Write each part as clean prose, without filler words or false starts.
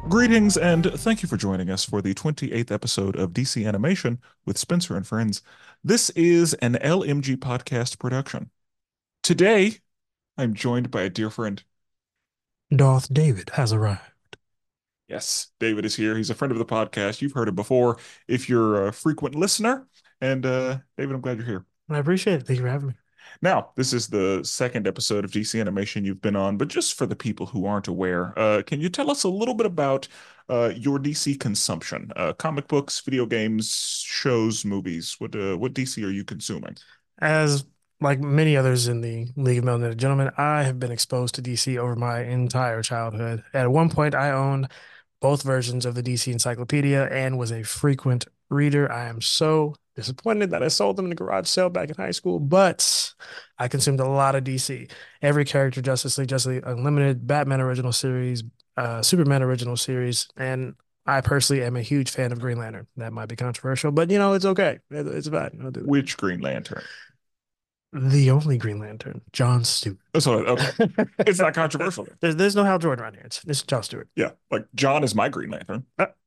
Greetings and thank you for joining us for the 28th episode of DC Animation with Spencer and Friends. This is an LMG podcast production. Today, I'm joined by a dear friend. Darth David has arrived. Yes, David is here. He's a friend of the podcast. You've heard him before if you're a frequent listener. And David, I'm glad you're here. I appreciate it. Thank you for having me. Now, this is the second episode of DC Animation you've been on, but just for the people who aren't aware, can you tell us a little bit about your DC consumption? Comic books, video games, shows, movies. What DC are you consuming? As like many others in the League of Melanated Gentlemen, I have been exposed to DC over my entire childhood. At one point, I owned both versions of the DC Encyclopedia and was a frequent reader. I am so disappointed that I sold them in the garage sale back in high school, but I consumed a lot of DC. Every character, Justice League Unlimited, Batman original series, Superman original series, and I personally am a huge fan of Green Lantern. That might be controversial, but it's okay. It's fine. I'll do that. Which Green Lantern? The only Green Lantern, John Stewart. Oh, so okay, it's not controversial then. There's no Hal Jordan around here. It's John Stewart, Yeah, like John is my Green Lantern.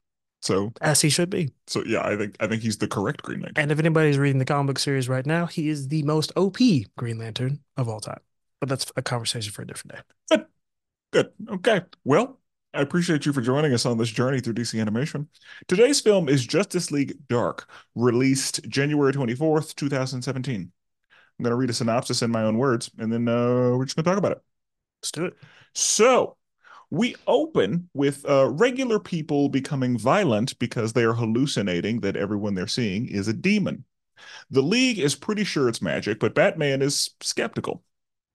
So as he should be. so yeah, I think he's the correct Green Lantern. And if anybody's reading the comic book series right now, he is the most OP Green Lantern of all time. But that's a conversation for a different day. Good, good. Okay. Well, I appreciate you for joining us on this journey through DC Animation. Today's film is Justice League Dark, released January 24th, 2017. I'm going to read a synopsis in my own words, and then we're just going to talk about it. Let's do it. So, we open with regular people becoming violent because they are hallucinating that everyone they're seeing is a demon. The League is pretty sure it's magic, but Batman is skeptical.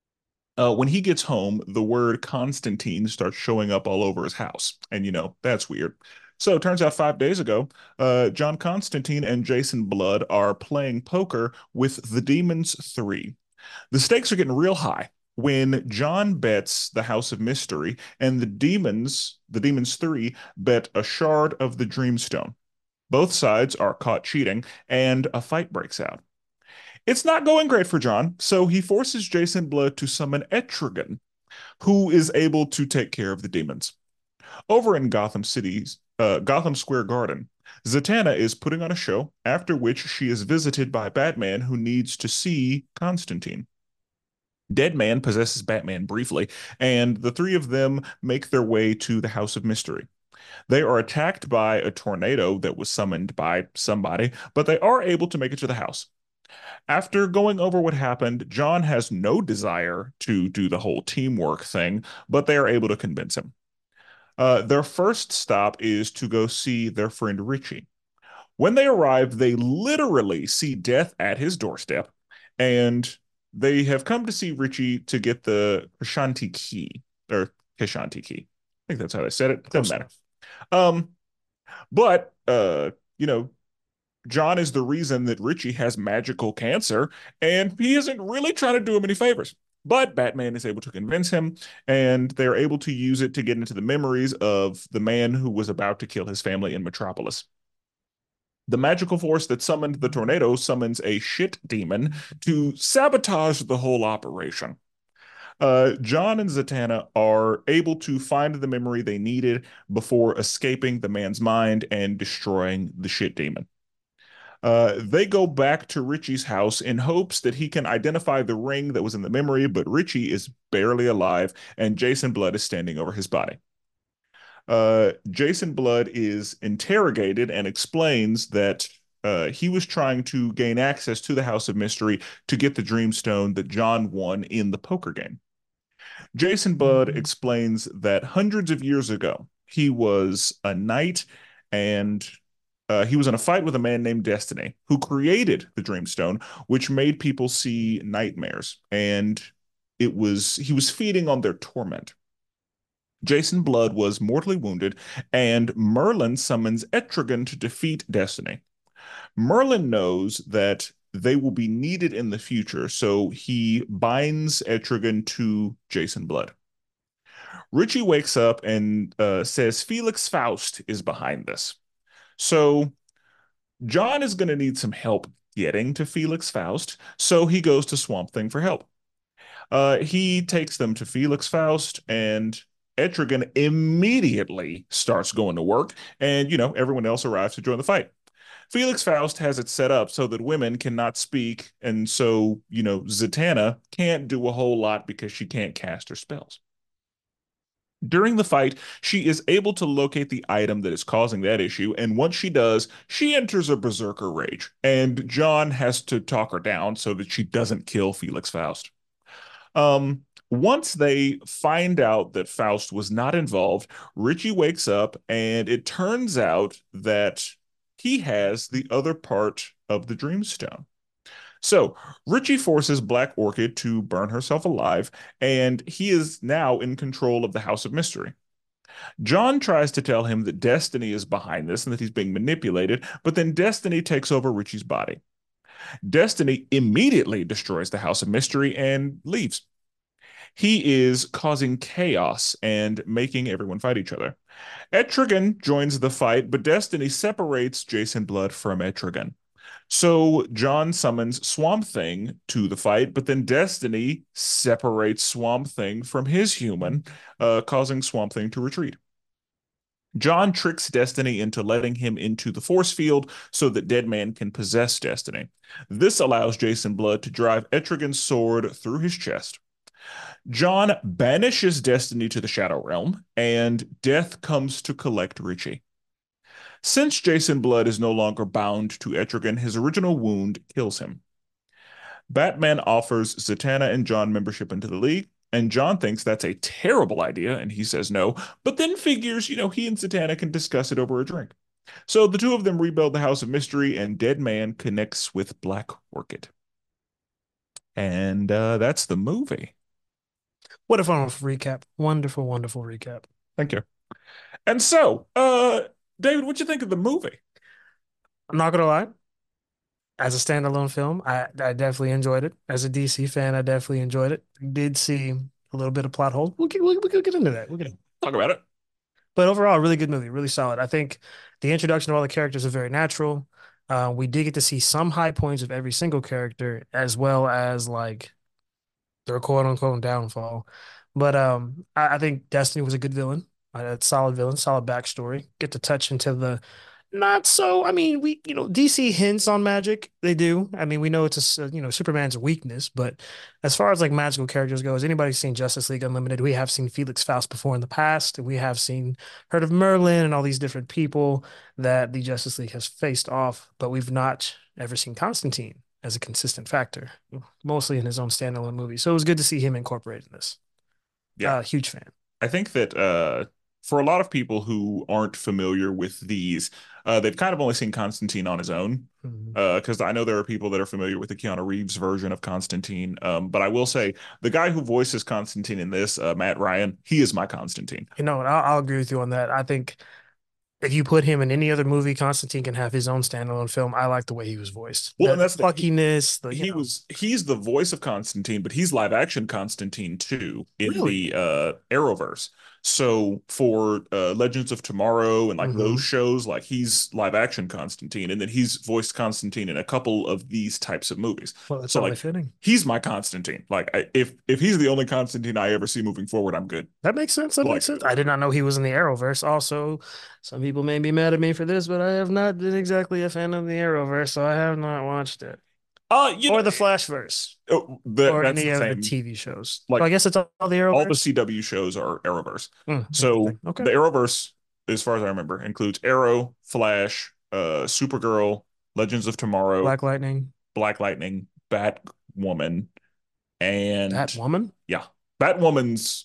When he gets home, the word Constantine starts showing up all over his house. And, that's weird. So it turns out 5 days ago, John Constantine and Jason Blood are playing poker with the Demons 3. The stakes are getting real high when John bets the House of Mystery and the Demons 3, bet a shard of the Dreamstone. Both sides are caught cheating, and a fight breaks out. It's not going great for John, so he forces Jason Blood to summon Etrigan, who is able to take care of the demons. Over in Gotham Square Garden, Zatanna is putting on a show, after which she is visited by Batman, who needs to see Constantine. Deadman possesses Batman briefly, and the three of them make their way to the House of Mystery. They are attacked by a tornado that was summoned by somebody, but they are able to make it to the house. After going over what happened, John has no desire to do the whole teamwork thing, but they are able to convince him. Their first stop is to go see their friend Richie. When they arrive, they literally see death at his doorstep, and they have come to see Richie to get the Krishanti key, or Kishanti key. I think that's how they said it. Doesn't Close matter. enough. Um, but John is the reason that Richie has magical cancer, and he isn't really trying to do him any favors. But Batman is able to convince him, and they're able to use it to get into the memories of the man who was about to kill his family in Metropolis. The magical force that summoned the tornado summons a shit demon to sabotage the whole operation. John and Zatanna are able to find the memory they needed before escaping the man's mind and destroying the shit demon. They go back to Richie's house in hopes that he can identify the ring that was in the memory, but Richie is barely alive and Jason Blood is standing over his body. Jason Blood is interrogated and explains that he was trying to gain access to the House of Mystery to get the Dreamstone that John won in the poker game. Jason Blood explains that hundreds of years ago, he was a knight and he was in a fight with a man named Destiny, who created the Dreamstone, which made people see nightmares, and he was feeding on their torment. Jason Blood was mortally wounded, and Merlin summons Etrigan to defeat Destiny. Merlin knows that they will be needed in the future, so he binds Etrigan to Jason Blood. Richie wakes up and says Felix Faust is behind this. So John is going to need some help getting to Felix Faust, so he goes to Swamp Thing for help. He takes them to Felix Faust, and Etrigan immediately starts going to work, and everyone else arrives to join the fight. Felix Faust has it set up so that women cannot speak, and so, Zatanna can't do a whole lot because she can't cast her spells. During the fight, she is able to locate the item that is causing that issue, and once she does, she enters a berserker rage, and John has to talk her down so that she doesn't kill Felix Faust. Once they find out that Faust was not involved, Richie wakes up, and it turns out that he has the other part of the Dreamstone. So Richie forces Black Orchid to burn herself alive, and he is now in control of the House of Mystery. John tries to tell him that Destiny is behind this and that he's being manipulated, but then Destiny takes over Richie's body. Destiny immediately destroys the House of Mystery and leaves. He is causing chaos and making everyone fight each other. Etrigan joins the fight, but Destiny separates Jason Blood from Etrigan. So John summons Swamp Thing to the fight, but then Destiny separates Swamp Thing from his human, causing Swamp Thing to retreat. John tricks Destiny into letting him into the force field so that Deadman can possess Destiny. This allows Jason Blood to drive Etrigan's sword through his chest. John banishes Destiny to the Shadow Realm, and Death comes to collect Richie. Since Jason Blood is no longer bound to Etrigan, his original wound kills him. Batman offers Zatanna and John membership into the League, and John thinks that's a terrible idea, and he says no, but then figures, he and Zatanna can discuss it over a drink. So the two of them rebuild the House of Mystery, and Deadman connects with Black Orchid. And that's the movie. What a wonderful recap. Wonderful, wonderful recap. Thank you. And so, David, what'd you think of the movie? I'm not gonna lie. As a standalone film, I definitely enjoyed it. As a DC fan, I definitely enjoyed it. Did see a little bit of plot hole. We'll get into that. We'll get Talk about it. But overall, really good movie, really solid. I think the introduction of all the characters are very natural. We did get to see some high points of every single character, as well as like their quote unquote downfall. But I think Destiny was a good villain, a solid villain, solid backstory. Get to touch into the not so. I mean, DC hints on magic. They do. I mean, we know it's Superman's weakness, but as far as like magical characters go, has anybody seen Justice League Unlimited? We have seen Felix Faust before in the past. We have heard of Merlin and all these different people that the Justice League has faced off, but we've not ever seen Constantine as a consistent factor, mostly in his own standalone movie. So it was good to see him incorporated in this. Yeah. Huge fan. I think that for a lot of people who aren't familiar with these, they've kind of only seen Constantine on his own. Mhm. Because I know there are people that are familiar with the Keanu Reeves version of Constantine. But I will say the guy who voices Constantine in this, Matt Ryan, he is my Constantine. I'll agree with you on that. I think if you put him in any other movie, Constantine can have his own standalone film. I like the way he was voiced. Well, and The that's pluckiness, he's the voice of Constantine, but he's live action Constantine too in really. the Arrowverse. So for Legends of Tomorrow and like those Hmm. shows, like he's live action Constantine, and then he's voiced Constantine in a couple of these types of movies. Well, that's So only like fitting. he's my Constantine. Like if he's the only Constantine I ever see moving forward, I'm good. That makes sense. That makes Like sense. I did not know he was in the Arrowverse. Also, some people may be mad at me for this, but I have not been exactly a fan of the Arrowverse, so I have not watched it. you know Or the Flashverse, or that's any the of the same. TV shows. So I Like guess it's all the all the Arrowverse. CW shows are Arrowverse. Interesting. So Okay. the Arrowverse, as far as I remember, includes Arrow, Flash, Supergirl, Legends of Tomorrow, Black Lightning. Black Lightning, Batwoman, and That woman? yeah, Batwoman's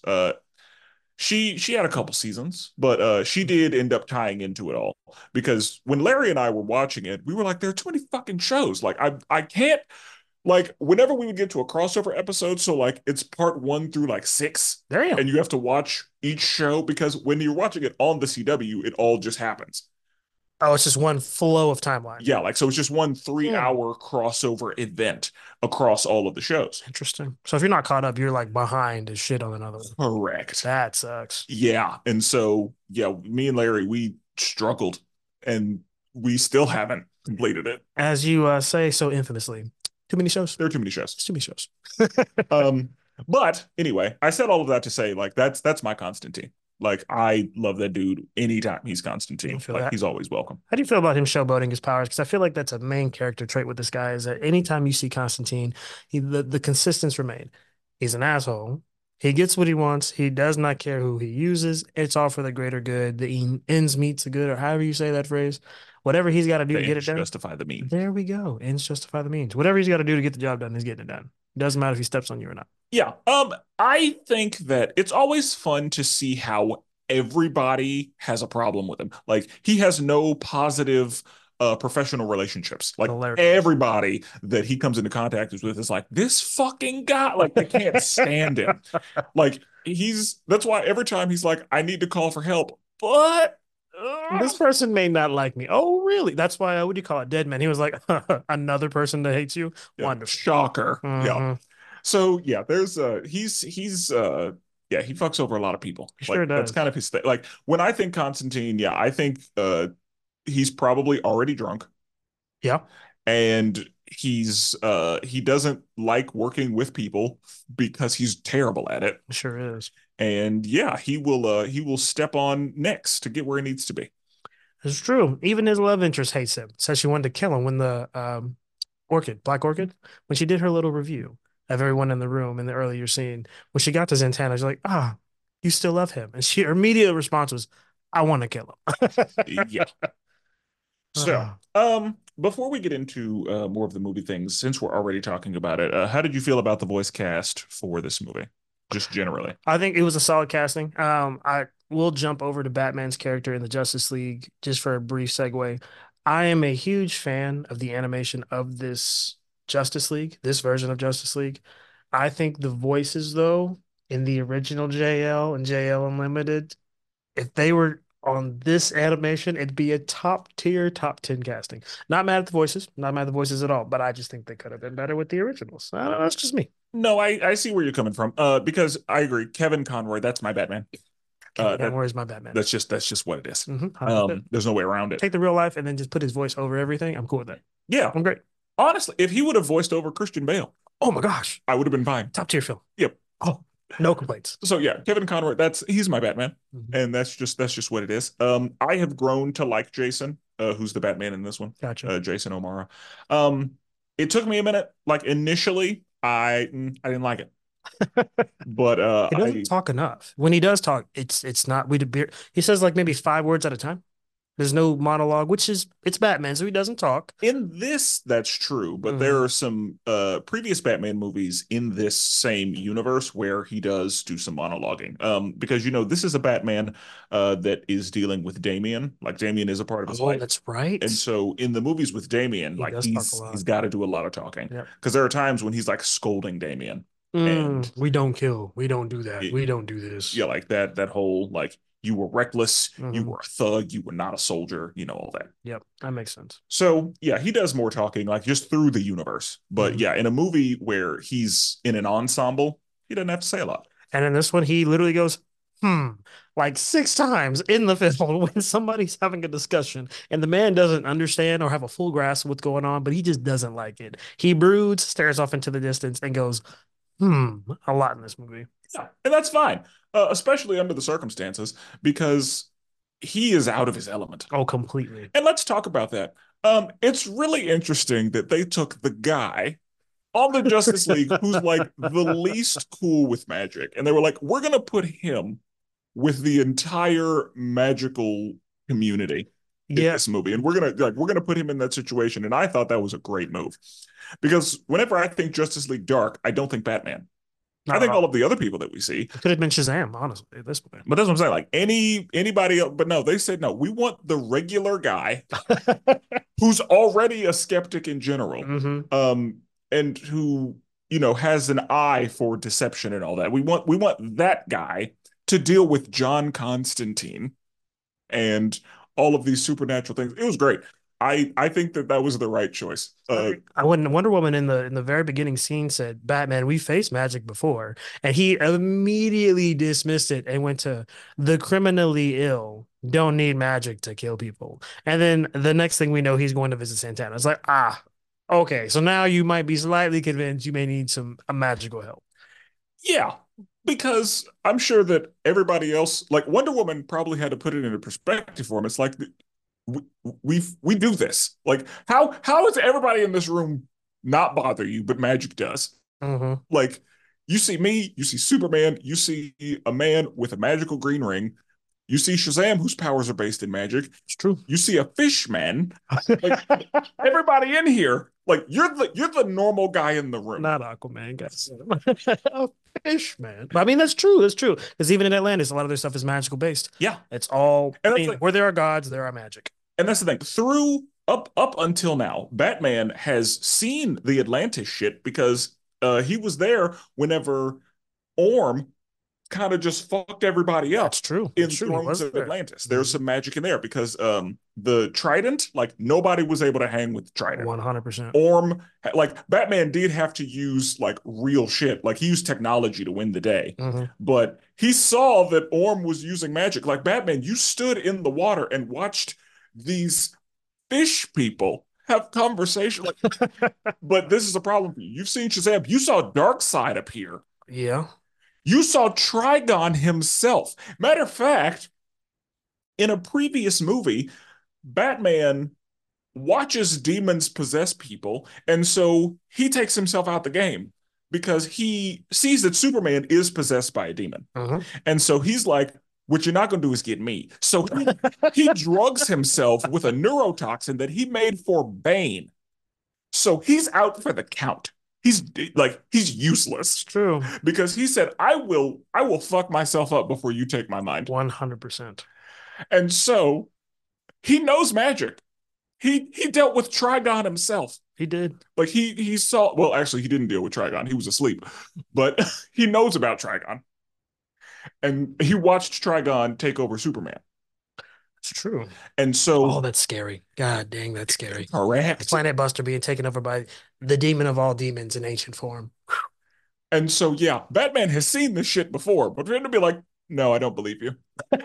she had a couple seasons, but she did end up tying into it all because when Larry and I were watching it, we were like, there are too many fucking shows. Like I can't like whenever we would get to a crossover episode, so like it's part one through like six, Damn. and you have to watch each show because when you're watching it on the CW, it all just happens. Oh, it's just one flow of timeline. Yeah, like so it's just one three Hmm. hour crossover event across all of the shows. Interesting. So if you're not caught up, you're like behind as shit on another one. Correct. That sucks. Yeah. And so yeah, me and Larry, we struggled and we still haven't completed it. As you say so infamously, too many shows. There are too many shows. It's too many shows. Um, but anyway, I said all of that to say like that's my Constantine. Like I love that dude anytime he's You Constantine. feel Like that? he's always welcome. How do you feel about him showboating his powers? Because I feel like that's a main character trait with this guy is that anytime you see Constantine, the consistence remain. He's an asshole. He gets what he wants. He does not care who he uses. It's all for the greater good. The ends meets the good, or however you say that phrase. Whatever he's got to do The to get it ends done. justify the means. There we go. Ends justify the means. Whatever he's got to do to get the job done, he's getting it done. Doesn't matter if he steps on you or not. Yeah. I think that it's always fun to see how everybody has a problem with him. Like he has no positive professional relationships. Like Hilarious. everybody that he comes into contact with is like, this fucking guy, like they can't stand him. Like he's that's why every time he's like, I need to call for help. But This person may not like me. Oh, really? That's why, what do you call it? Dead man. He was like, another person that hates you. yeah, Wonderful. shocker. Yeah. Hmm. So yeah, there's he's yeah, he fucks over a lot of people. He sure Like that's kind does. of his thing. Like when I think Constantine, yeah, I think he's probably already drunk Yeah, and he doesn't like working with people because he's terrible at it. he sure is. And yeah, he will step on necks to get where he needs to be. It's true. Even his love interest hates him. Says she wanted to kill him when the Orchid, Black Orchid, when she did her little review of everyone in the room in the earlier scene, when she got to Zatanna, she's like, ah, you still love him. And her immediate response was, I want to kill him. Yeah. So, Ah. before we get into more of the movie things, since we're already talking about it, how did you feel about the voice cast for this movie, just generally? I think it was a solid casting. I will jump over to Batman's character in the Justice League just for a brief segue. I am a huge fan of the animation of this Justice League, this version of Justice League. I think the voices, though, in the original JL and JL Unlimited, if they were on this animation, it'd be a top tier, top 10 casting. Not mad at the voices, not mad at the voices at all, but I just think they could have been better with the originals. I don't know, that's just me. No, I see where you're coming from. Because I agree, Kevin Conroy, that's my Batman. Kevin That Conroy is my Batman. that's just what it is. 100%. There's no way around it. Take the real life and then just put his voice over everything. I'm cool with that. Yeah, I'm great. honestly, if he would have voiced over Christian Bale, Oh my gosh. I would have been fine. Top tier film. Yep. Oh, no complaints. So yeah, Kevin Conroy, he's my Batman, Mhm. and that's just what it is. I have grown to like Jason, who's the Batman in this one, Gotcha. Jason O'Mara. Um, it took me a minute. Like initially, I didn't like it, but He doesn't talk enough. When he does talk, it's not he says like maybe 5 words at a time. There's no monologue, which is it's Batman, so he doesn't talk. in this that's true. But there Hmm. are some previous Batman movies in this same universe where he does do some monologuing. Because this is a Batman that is dealing with Damian. Like Damian is a part of his Oh, life. that's And right. so in the movies with Damien, He like does talk a he's lot. got to do a lot of talking Yep. because there are times when he's like scolding Damien and We don't kill. We don't do that. it, We don't do this. yeah, like that whole like you were reckless, you Hmm. were a thug, you were not a soldier, all that. Yep, that makes sense. So yeah, he does more talking like just through the universe. But Mhm. yeah, in a movie where he's in an ensemble, he doesn't have to say a lot. And in this one, he literally goes, hmm, like 6 times in the film when somebody's having a discussion and the man doesn't understand or have a full grasp of what's going on, but he just doesn't like it. He broods, stares off into the distance, and goes, a lot in this movie. Yeah, and that's fine, especially under the circumstances because he is out of his element. Oh, completely. And let's talk about that. It's really interesting that they took the guy on the Justice League who's like the least cool with magic, and they were like, we're gonna put him with the entire magical community in Yeah, this movie, and we're gonna put him in that situation. And I thought that was a great move because whenever I think Justice League Dark, I don't think Batman. I not at think all all. of the other people that we see, It could have been Shazam, honestly, at this point. but that's what I'm saying. Like anybody else, but no, they said no. We want the regular guy who's already a skeptic in general, Hmm. um, and who has an eye for deception and all that. We want that guy to deal with John Constantine and all of these supernatural things. It was great. I think that was the right choice. I wouldn't Wonder Woman in the very beginning scene said, Batman, we faced magic before. And he immediately dismissed it and went to the criminally ill don't need magic to kill people. And then the next thing we know, he's going to visit Santana. It's like, okay. So now you might be slightly convinced you may need some a magical help. Yeah, because I'm sure that everybody else, like Wonder Woman, probably had to put it into perspective for him. It's like we we do this. Like how does everybody in this room not bother you, but magic does? Hmm. Like you see me, you see Superman, you see a man with a magical green ring, you see Shazam, whose powers are based in magic, It's true. you see a fish man. Like everybody in here, like you're the normal guy in the room. Not Aquaman, guys. A fish, man. But I mean, that's true. That's true. Because even in Atlantis, a lot of their stuff is magical based. Yeah, It's all, I and that's mean, like, where there are gods, there are magic. and that's the thing. Through up until now, Batman has seen the Atlantis shit because he was there whenever Orm kind of just fucked everybody up That's true. That's in true. He Thrones was of there. Atlantis. There's Mhm. some magic in there because the Trident, like nobody was able to hang with the Trident. 100%. Orm, like Batman did have to use like real shit, like he used technology to win the day. Hmm. But he saw that Orm was using magic. Like Batman, you stood in the water and watched these fish people have conversation. Like, but this is a problem for you. You've seen Shazam. You saw Darkseid appear. Yeah. You saw Trigon himself. Matter of fact, in a previous movie, Batman watches demons possess people, and so he takes himself out the game because he sees that Superman is possessed by a demon. Hmm. And so he's like, what you're not going to do is get me. So he drugs himself with a neurotoxin that he made for Bane. So he's out for the count. He's he's It's useless true. because he said, I will fuck myself up before you take my mind. 100%. And so he knows magic. He dealt with Trigon himself. He did. Like he saw, well, actually he didn't deal with Trigon. He was asleep. But he knows about Trigon. And he watched Trigon take over Superman. It's true. And Oh, so that's scary. God dang, that's scary. Like correct. Planet Buster being taken over by the demon of all demons in ancient form. And so yeah, Batman has seen this shit before, but for him to be like, no, I don't believe you.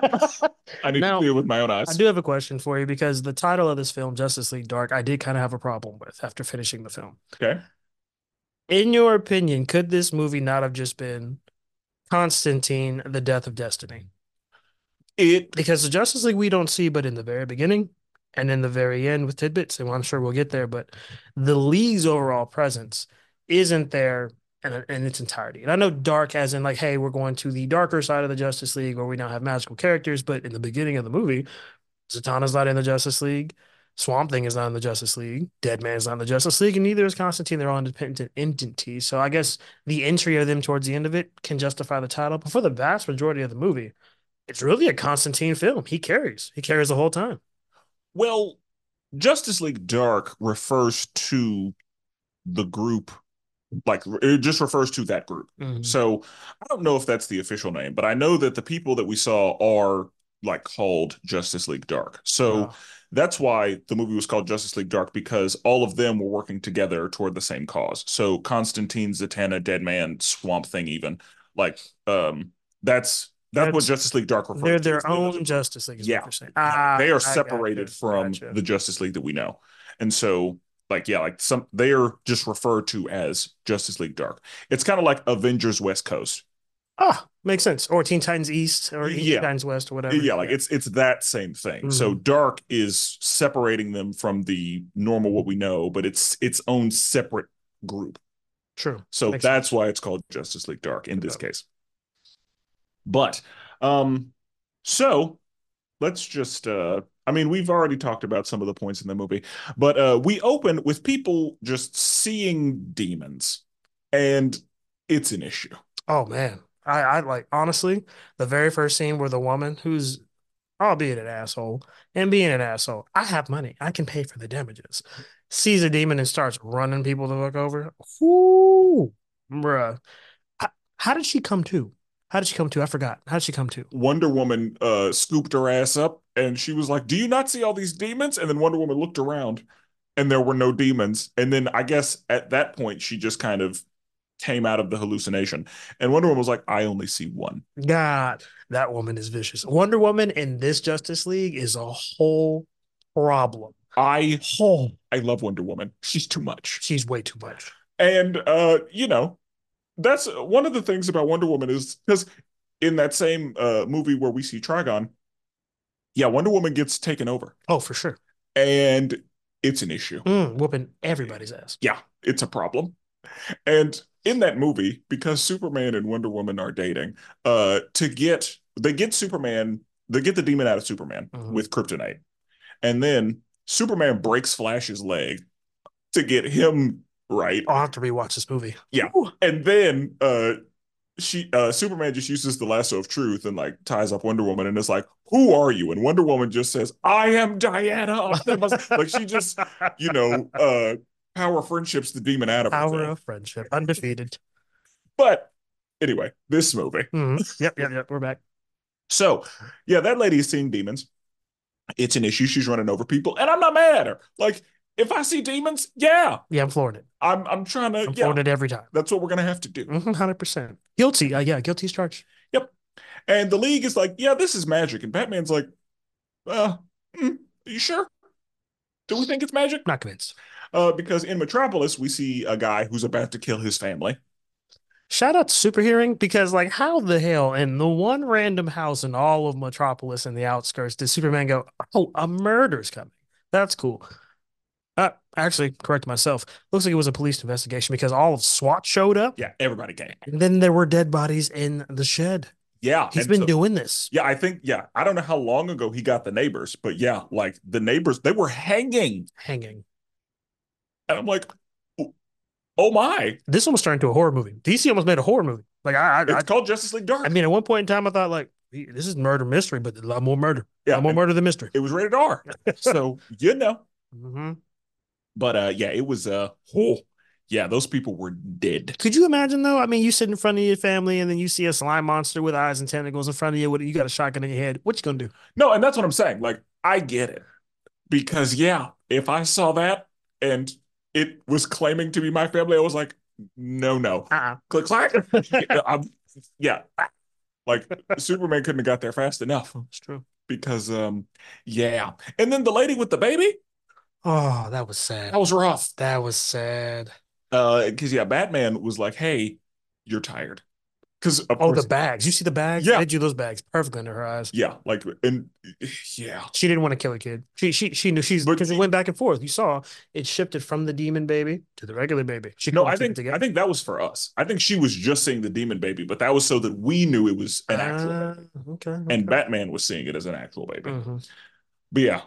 I need to see Now, it with my own I eyes. do have a question for you because the title of this film, Justice League Dark, I did kind of have a problem with after finishing the film. Okay. In your opinion, could this movie not have just been Constantine, the Death of Destiny? It Because the Justice League we don't see, but in the very beginning and in the very end with tidbits, and I'm sure we'll get there, but the League's overall presence isn't there in its entirety. And I know dark as in like, hey, we're going to the darker side of the Justice League where we now have magical characters, but in the beginning of the movie, Zatanna's not in the Justice League. Swamp Thing is not in the Justice League. Deadman's not in the Justice League, and neither is Constantine. They're all independent entities. So I guess the entry of them towards the end of it can justify the title. But for the vast majority of the movie, it's really a Constantine film. He carries. He carries the whole time. well, Justice League Dark refers to the group, like it just refers to that group. Mhm. So I don't know if that's the official name, but I know that the people that we saw are like called Justice League Dark. So Oh, that's why the movie was called Justice League Dark because all of them were working together toward the same cause. So Constantine, Zatanna, Deadman, Swamp Thing, even like that's what that's Justice League Dark they're refers to. their It's them as a own group. Justice League, is what Yeah, you're saying. they are I separated gotcha. from Gotcha. the Justice League that we know. And so like yeah, like some they are just referred to as Justice League Dark. It's kind of like Avengers West Coast. Ah, makes sense. Or Teen Titans East or Teen Yeah. Titans West or whatever. Yeah, like Yeah. it's that same thing. So Hmm. Dark is separating them from the normal what we know, but it's its own separate group. True. So Makes that's sense. why it's called Justice League Dark in It this does. case. But um so let's just I mean we've already talked about some of the points in the movie, but we open with people just seeing demons and it's an issue. Oh man. I like honestly, the very first scene where the woman who's albeit an asshole and being an asshole, I have money. I can pay for the damages. Sees a demon and starts running people to look over. Ooh, bruh. How, how did she come to? How did she come to? I forgot. How did she come to? Wonder Woman scooped her ass up and she was like, "Do you not see all these demons?" And then Wonder Woman looked around and there were no demons. And then I guess at that point she just kind of came out of the hallucination. And Wonder Woman was like, "I only see one." God, that woman is vicious. Wonder Woman in this Justice League is a whole problem. I Oh, I love Wonder Woman. She's too much. she's way too much. And you know, that's one of the things about Wonder Woman is because in that same movie where we see Trigon, yeah, Wonder Woman gets taken over, Oh, for sure. and it's an issue. Whooping everybody's ass. Yeah, it's a problem. And in that movie, because Superman and Wonder Woman are dating, they get Superman, they get the demon out of Superman Hmm. with kryptonite. And then Superman breaks Flash's leg to get him right. I'll have to rewatch this movie. Yeah. Ooh. And then she Superman just uses the lasso of truth and like ties up Wonder Woman and is like, "Who are you?" And Wonder Woman just says, "I am Diana of the like she just, you know, power friendships the demon out of Power herself. of friendship, undefeated. But anyway, this movie. Yep, yep, yep. We're back. So, yeah, that lady is seeing demons. It's an issue. She's running over people, and I'm not mad at her. Like, if I see demons, yeah, Yeah, I'm flooring it. I'm trying to, I'm yeah, flooring it every time. that's what we're gonna have to do. 100%. Guilty. Yeah, guilty as charged. Yep. And the League is like, yeah, this is magic, and Batman's like, uh, are you sure? Do we think it's magic? Not convinced. Because in Metropolis, we see a guy who's about to kill his family. Shout out to Super Hearing because, like, how the hell in the one random house in all of Metropolis and the outskirts did Superman go, oh, a murder's coming? That's cool. Actually, correct myself. Looks like it was a police investigation because all of SWAT showed up, Yeah, everybody came. and then there were dead bodies in the shed. Yeah, He's and been so doing this, yeah, I think yeah, I don't know how long ago he got the neighbors, but yeah, like the neighbors, they were hanging, hanging. and I'm like, oh, oh my, This almost turned into a horror movie. DC almost made a horror movie. Like it's called Justice League I Dark. mean, at one point in time, I thought like this is murder mystery, but a lot more murder, a Yeah, lot more and murder than mystery. it was rated R, so you know. Hmm. But yeah, it was oh yeah, those people were dead. Could you imagine though? I mean, you sit in front of your family and then you see a slime monster with eyes and tentacles in front of you. You got a shotgun in your head. What you gonna do? No, and that's what I'm saying. Like I get it because yeah, if I saw that and it was claiming to be my family, I was like, no, no, Uh-uh. click clack. Yeah, yeah, like Superman couldn't have got there fast enough It's true. because yeah, and then the lady with the baby, Oh, that was sad. that was rough. That was sad. Because yeah, Batman was like, hey, you're tired. Because of Oh, the course, bags. You see the bags? yeah, They drew those bags perfectly under her eyes. yeah, like and yeah, She didn't want to kill a kid. She knew she's but because it went back and forth. You saw it shifted from the demon baby to the regular baby. She no, couldn't keep it I together. think that was for us. I think she was just seeing the demon baby, but that was so that we knew it was an actual baby, Okay, and okay. Batman was seeing it as an actual baby. Hmm. But yeah,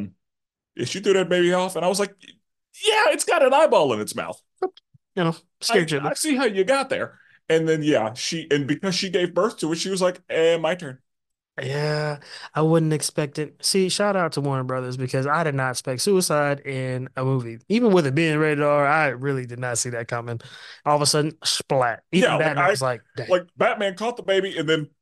she threw that baby off, and I was like, yeah, it's got an eyeball in its mouth. You know, scared you. I see how you got there. And then yeah, and because she gave birth to it, she was like, my turn. Yeah, I wouldn't expect it. See, shout out to Warner Brothers because I did not expect suicide in a movie. Even with it being rated R, I really did not see that coming. All of a sudden, splat. Yeah, Even Batman was like, dang. like Batman caught the baby and then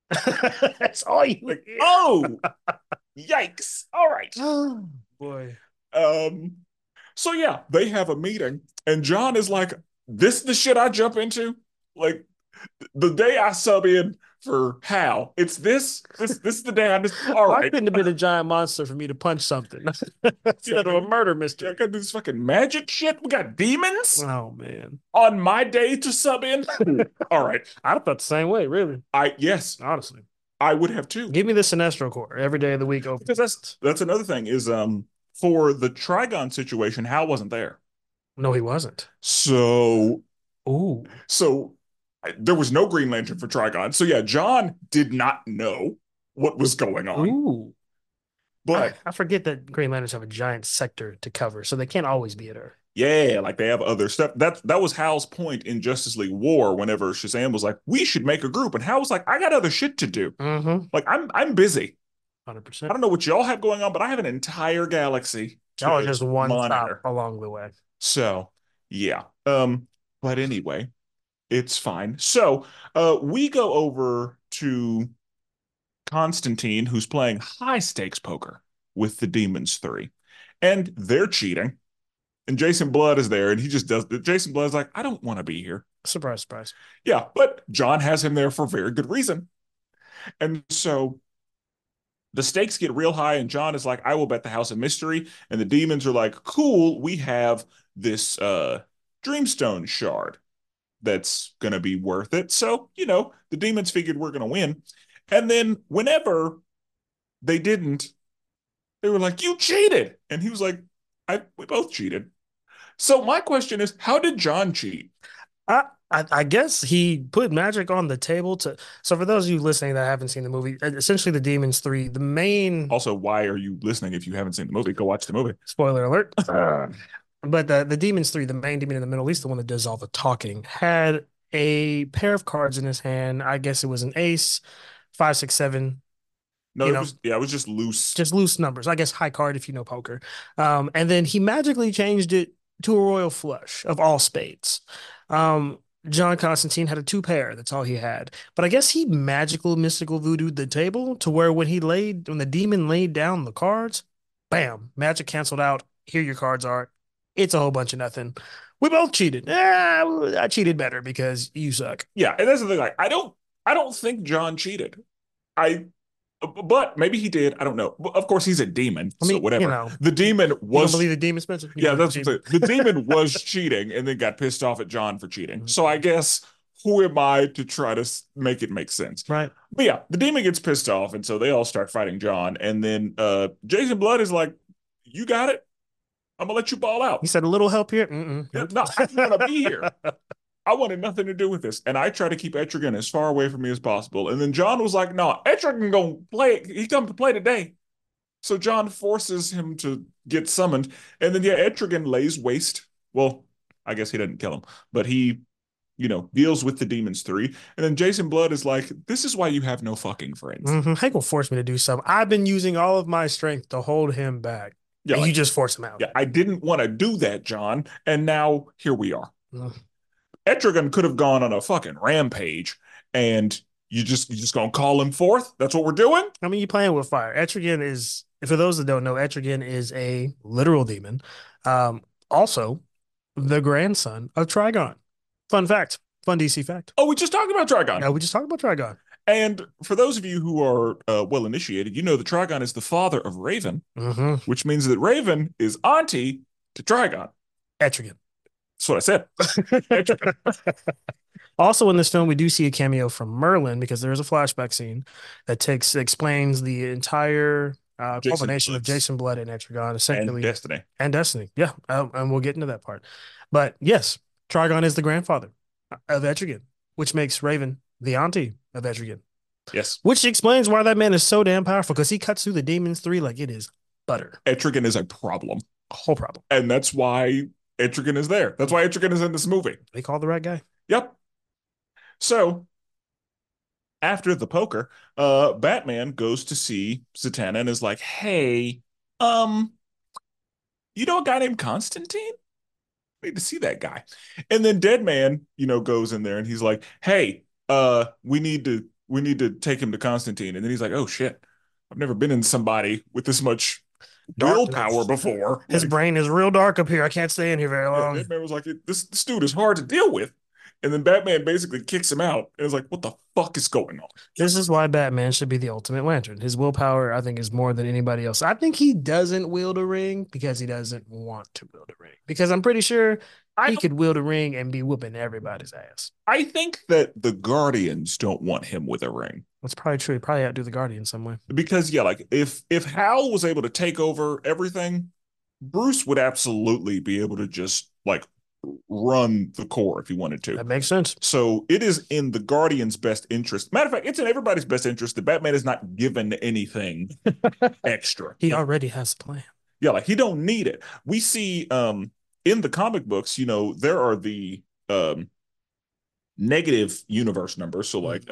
That's all you like, hear. oh, yikes. All right. Oh, boy. Um, so yeah, they have a meeting, and John is like, this is the shit I jump into. Like the day I sub in for Hal, it's this is the day I just all Why right. couldn't have been a giant monster for me to punch something Yeah, instead of a murder yeah, I mystery? gotta do this fucking magic shit. We got demons Oh, man. on my day to sub in. All right. I'd have felt the same way, really, Yes, honestly. I would have too. Give me the Sinestro Corps every day of the week over. Because that's another thing is for the Trigon situation, Hal wasn't there. No, he wasn't. So Ooh. so there was no Green Lantern for Trigon. So yeah, John did not know what was going on. Ooh. But I forget that Green Lanterns have a giant sector to cover, so they can't always be at Earth. yeah, like they have other stuff. That was Hal's point in Justice League War whenever Shazam was like, we should make a group. And Hal was like, I got other shit to do. Mm-hmm. Like I'm busy. I 100%. don't know what y'all have going on, but I have an entire galaxy Y'all are to just one monitor. stop along the way. So yeah. But anyway, it's fine. So we go over to Constantine, who's playing high stakes poker with the Demons 3. And they're cheating. And Jason Blood is there, and he just does. Jason Blood's like, I don't want to be here. Surprise, surprise. Yeah, but John has him there for very good reason. And so the stakes get real high, and John is like, I will bet the house of mystery. And the demons are like, cool, we have this Dreamstone shard. that's going to be worth it. So, the demons figured we're going to win. And then whenever they didn't, they were like, "You cheated." And he was like, we both cheated. So my question is, how did John cheat? I guess he put magic on the table to. So for those of you listening that haven't seen the movie, essentially the Demons 3, the main Also, why are you listening if you haven't seen the movie? Go watch the movie. spoiler alert. But the Demons 3, the main demon in the middle, at least the one that does all the talking, had a pair of cards in his hand. I guess it was an ace, five, six, seven, No, you know, it was just loose. just loose numbers. I guess high card if you know poker. And then he magically changed it to a royal flush of all spades. Um, John Constantine had a two pair. That's all he had. But I guess he magical mystical voodooed the table to where when the demon laid down the cards, bam, magic canceled out. Here your cards are. It's a whole bunch of nothing. We both cheated. I cheated better because you suck. Yeah, and that's the thing. Like, I don't think John cheated. I But maybe he did. I don't know. Of course, he's a demon, I so mean, whatever. The demon you don't was, believe the demon, Spencer? You yeah, believe the that's what I'm demon? saying. The demon was cheating and then got pissed off at John for cheating. So I Mhm. guess who am I to try to make it make sense? Right. But yeah, the demon gets pissed off, and so they all start fighting John. And then Jason Blood is like, "You got it. I'm gonna let you ball He out. said a little help here. Mm-mm, Yeah, nope. no, I didn't want to be here. I wanted nothing to do with this. And I try to keep Etrigan as far away from me as possible. And then John was like, "No, Etrigan gonna play. He come to play today." So John forces him to get summoned. And then, yeah, Etrigan lays waste. Well, I guess he didn't kill him, but he, deals with the demons three. And then Jason Blood is like, "This is why you have no fucking friends." How you gonna force me to do something? I've been using all of my strength to hold him back, Yeah, and you like, just force him out. yeah, I didn't want to do that, John. And now here we are. Mm. Etrigan could have gone on a fucking rampage, and you just gonna call him forth? That's what we're doing? I mean, you playing with fire. Etrigan is, for those that don't know, Etrigan is a literal demon. Also, the grandson of Trigon. Fun fact. Fun DC fact. Oh, we just talked about Trigon. Now we just talked about Trigon. And for those of you who are well initiated, you know that Trigon is the father of Raven, Mm-hmm. which means that Raven is auntie to Trigon. Etrigan. That's what I said. Also, in this film, we do see a cameo from Merlin because there is a flashback scene that explains the entire Jason culmination of Blitz Jason Blood and Etrigan, and essentially, Destiny. and Destiny. Yeah, and we'll get into that part. But yes, Trigon is the grandfather of Etrigan, which makes Raven the auntie of Etrigan, Yes. which explains why that man is so damn powerful because he cuts through the demons three like it is butter. Etrigan is a problem. Whole problem. And that's why Etrigan is there. That's why Etrigan is in this movie. They called the right guy. Yep. So after the poker, Batman goes to see Zatanna and is like, "Hey, um, you know a guy named Constantine? I need to see that guy." And then Deadman, goes in there and he's like, "Hey, we need to take him to Constantine." And then he's like, "Oh shit. I've never been in somebody with this much willpower Darkness. before." His Like, brain is real dark up here. I can't stay in here very yeah, long. Deadman was like, this dude is hard to deal with. And then Batman basically kicks him out and is like, "What the fuck is going on?" This is why Batman should be the ultimate lantern. His willpower, I think, is more than anybody else. I think he doesn't wield a ring because he doesn't want to wield a ring. Because I'm pretty sure I he don't could wield a ring and be whooping everybody's ass. I think that the Guardians don't want him with a ring. That's probably true. He probably outdo the Guardian some way. Because yeah, like if Hal was able to take over everything, Bruce would absolutely be able to just like run the core if he wanted to. That makes sense. So it is in the Guardians' best interest. Matter of fact, it's in everybody's best interest that Batman is not given anything extra. He already has a plan. Yeah, like he don't need it. We see in the comic books, there are the negative universe numbers. So like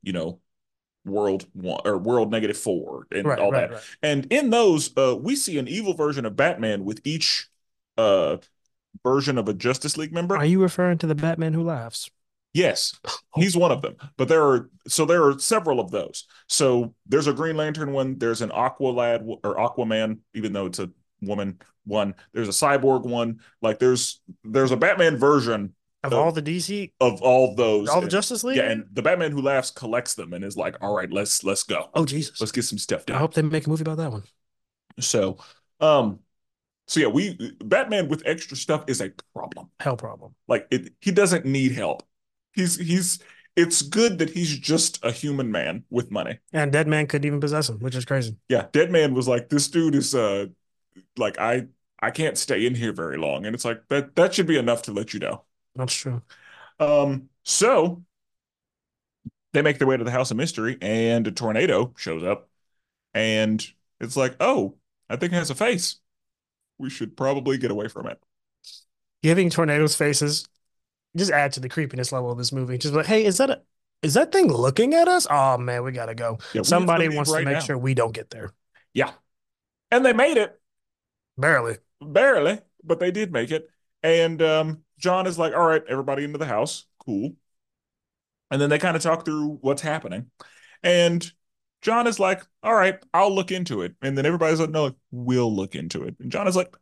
world one or world -4 and Right, all right, that. right. And in those, we see an evil version of Batman with each uh version of a Justice League Are member. you referring to the Batman who laughs? Yes, Oh, he's one of them. But there are several of those. So there's a Green Lantern one, there's an Aqua Lad or Aquaman, even though it's a woman one. There's a Cyborg one. Like there's a Batman version of of all the DC, of all those. all the And Justice League? yeah, and the Batman who laughs collects them and is like, "All right, let's go. Oh, Jesus. Let's get some stuff I done." hope they make a movie about that one. So, um, so yeah, we Batman with extra stuff is a problem. Hell problem. Like he doesn't need help. He's it's good that he's just a human man with money. And Dead Man couldn't even possess him, which is crazy. Yeah, Dead Man was like, this dude is like I can't stay in here very long. And it's like that should be enough to let you know. That's true. So they make their way to the House of Mystery and a tornado shows up and it's like, oh, I think it has a face. We should probably get away from it. Giving tornadoes faces just add to the creepiness level of this movie. Just like, hey, is that thing looking at us? Oh man, we gotta go. Yeah, we have to Somebody leave wants to right make now. sure we don't get there. Yeah. And they made it. Barely. Barely, but they did make it. And John is like, all right, everybody into the house. Cool. And then they kind of talk through what's happening. And John is like, all right, I'll look into it. And then everybody's like, no, we'll look into it. And John is like,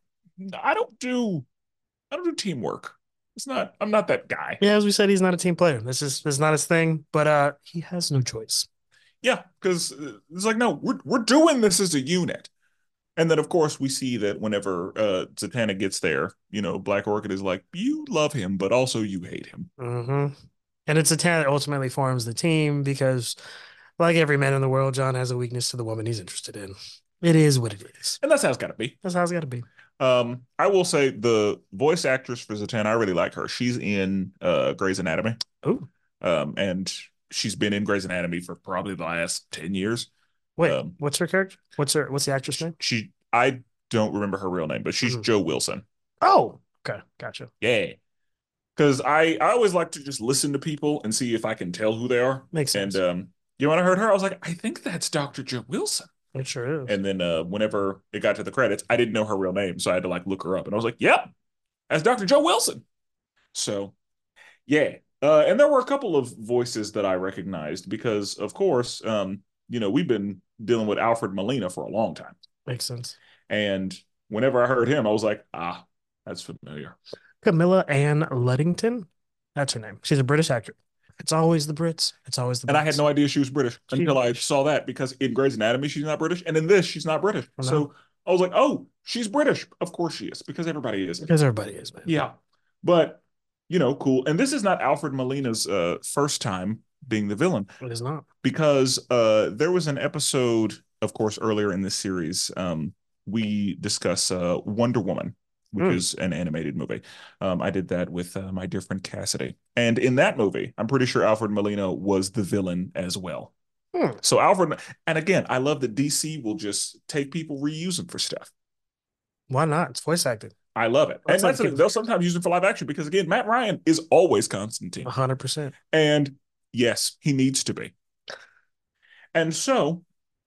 I don't do teamwork. I'm not that guy. Yeah, as we said, he's not a team player. This is not his thing, but he has no choice. Yeah, because it's like, no, we're doing this as a unit. And then, of course, we see that whenever Zatanna gets there, Black Orchid is like, you love him, but also you hate him. Mm-hmm. And it's a talent that ultimately forms the team because, like every man in the world, John has a weakness to the woman he's interested in. It is what it is. And that's how it's got to be. That's how it's got to be. I will say the voice actress for Zatanna, I really like her. She's in Grey's Anatomy. Oh, And she's been in Grey's Anatomy for probably the last 10 years. wait, Um, what's her character? What's the actress name? I don't remember her real name, but she's Mhm. Jo Wilson. Oh, okay, gotcha. Yeah. Because I always like to just listen to people and see if I can tell who they are. Makes And sense. when I heard her, I was like, I think that's Dr. Jo Wilson. It sure is. And then whenever it got to the credits, I didn't know her real name, so I had to like look her up, and I was like, "Yep, that's Dr. Jo Wilson." So yeah, and there were a couple of voices that I recognized because, of course, we've been dealing with Alfred Molina for a long time, Makes sense. and whenever I heard him, I was like, "Ah, that's familiar." Camilla Ann Luddington. That's her name. She's a British actor. It's always the Brits. It's always the And I had Brits. no idea she was British She, until I saw that because in Grey's Anatomy she's not British, and in this she's not British. no, So I was like, "Oh, she's British." Of course she is because everybody is. because everybody is, man. Yeah. But, cool. And this is not Alfred Molina's first time being the villain It is not. because there was an episode, of course, earlier in this series. We discuss Wonder Woman, which Mm. is an animated movie. I did that with my dear friend Cassidy. And in that movie, I'm pretty sure Alfred Molina was the villain as well. Mm. So Alfred, and again, I love that DC will just take people, reuse them for stuff. Why not? It's voice acted. I love it. And they'll sometimes use him for live action because again, Matt Ryan is always Constantine. 100%. And yes, he needs to be. And so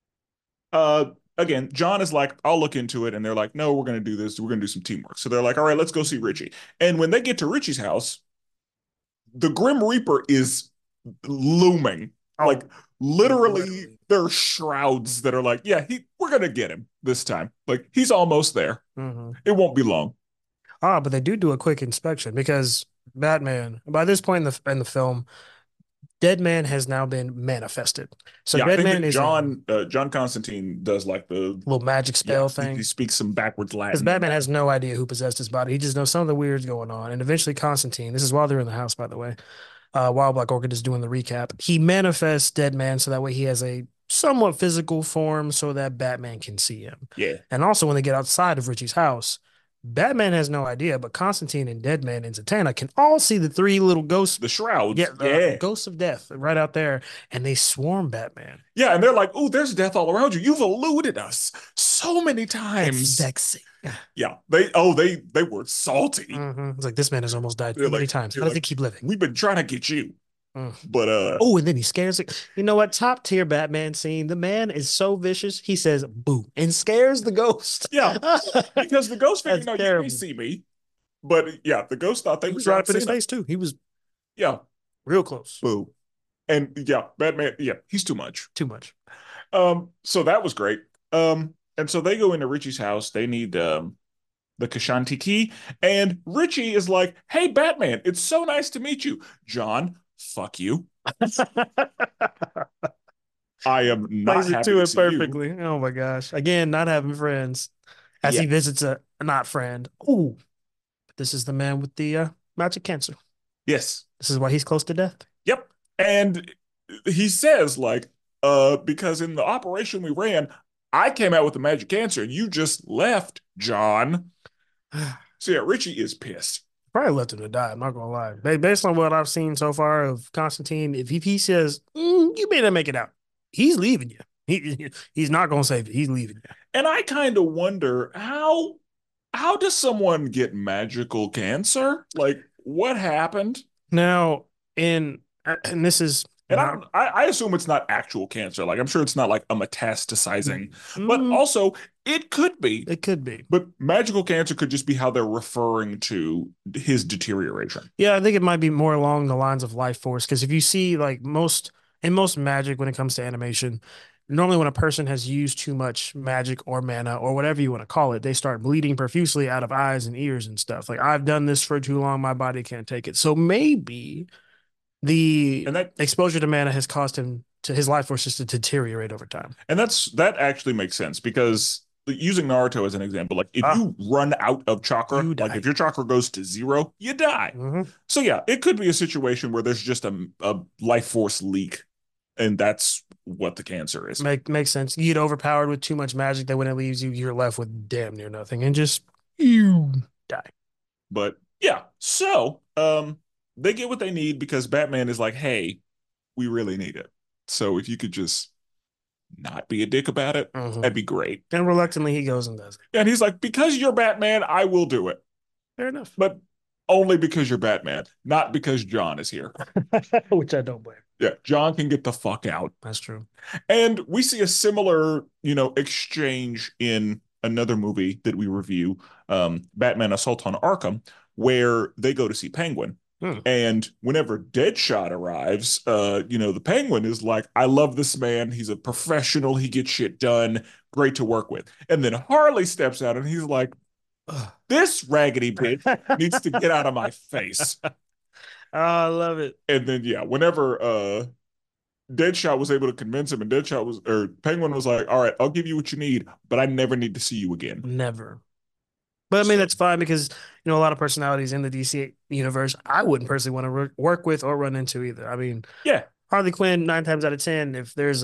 again, John is like, I'll look into it. And they're like, no, we're gonna do this. We're gonna do some teamwork. So they're like, all right, let's go see Richie. And when they get to Richie's house, the Grim Reaper is looming. Oh, Like literally, literally. there are shrouds that are like, yeah, we're gonna get him this time. Like he's almost there. Mm-hmm. It won't be long. But they do a quick inspection because Batman, by this point in the film, Dead Man has now been manifested. So Yeah, I Dead think Man that is a John Constantine does like the little magic yeah, spell he thing. speaks some backwards Because Latin. Batman has no idea who possessed his body. He just knows something weird's going on. And eventually Constantine, this is while they're in the house, by the way, while Black Orchid is doing the recap, he manifests Dead Man so that way he has a somewhat physical form so that Batman can see him. Yeah, And also when they get outside of Richie's house, Batman has no idea, but Constantine and Deadman and Zatanna can all see the three little ghosts. the shrouds. Yeah, Yeah, ghosts of death right out there, and they swarm Batman. yeah, and they're like, "Oh, there's death all around you. You've eluded us so many It's times." vexing. Yeah, they were salty. It's like this man has almost died They're too many like, times. they're How does he like, keep living? we've been trying to get you, Mm. but Oh, and then he scares it. You know what? Top tier Batman scene. The man is so vicious. He says "boo" and scares the ghost. yeah, because the ghost figured, That's no, you terrible. can't see me, but yeah, the ghost thought they He were was right John up in his Cena. face too. He was Yeah, real close. boo, and yeah, Batman, yeah, he's too much. Too much. So that was great. And so they go into Richie's house. They need the Kashanti key, and Richie is like, "Hey, Batman, it's so nice to meet you, John. Fuck you. I am not Plays it happy to to it see you." perfectly. Oh my gosh. Again, not having friends as Yeah, he visits a not friend. Ooh, this is the man with the magic cancer. Yes. This is why he's close to death. Yep. And he says, like, because in the operation we ran, I came out with the magic answer and you just left, John. So yeah, Richie is pissed. Probably left him to die. I'm not gonna lie. Based on what I've seen so far of Constantine, if he says you may not make it out, he's leaving you. He's not gonna save you. He's leaving you. And I kind of wonder how does someone get magical cancer? Like, what happened? Now, and this is And not. I assume it's not actual cancer. Like, I'm sure it's not like a metastasizing, but Mm, also it could be. it could be. But magical cancer could just be how they're referring to his deterioration. Yeah, I think it might be more along the lines of life force because if you see like most magic when it comes to animation, normally when a person has used too much magic or mana or whatever you want to call it, they start bleeding profusely out of eyes and ears and stuff. Like I've done this for too long, my body can't take it. So maybe the And that exposure to mana has caused him to his life force just to deteriorate over time. that actually makes sense because using Naruto as an example, like if Ah, you run out of chakra, you like if die. your chakra goes to zero, you die. Hmm. So yeah, it could be a situation where there's just a life force leak, and that's what the cancer is. Makes sense. You get overpowered with too much magic that when it leaves you, you're left with damn near nothing and just you die. But yeah, so they get what they need because Batman is like, hey, we really need it. So if you could just not be a dick about it, Hmm. that'd be great. And reluctantly, he goes and does it. And he's like, because you're Batman, I will do it. Fair enough. But only because you're Batman, not because John is here. Which I don't blame. Yeah, John can get the fuck out. That's true. And we see a similar, exchange in another movie that we review, Batman Assault on Arkham, where they go to see Penguin. Hmm. And whenever Deadshot arrives, the Penguin is like, I love this man. He's a professional. He gets shit done. Great to work with. And then Harley steps out and he's like, this raggedy bitch needs to get out of my face. Oh, I love it. And then yeah, whenever Deadshot was able to convince him, and Penguin was like, "All right, I'll give you what you need, but I never need to see you again." Never. But I mean, So that's fine because, a lot of personalities in the DC universe, I wouldn't personally want to work with or run into either. I mean, yeah, Harley Quinn, 9 times out of 10,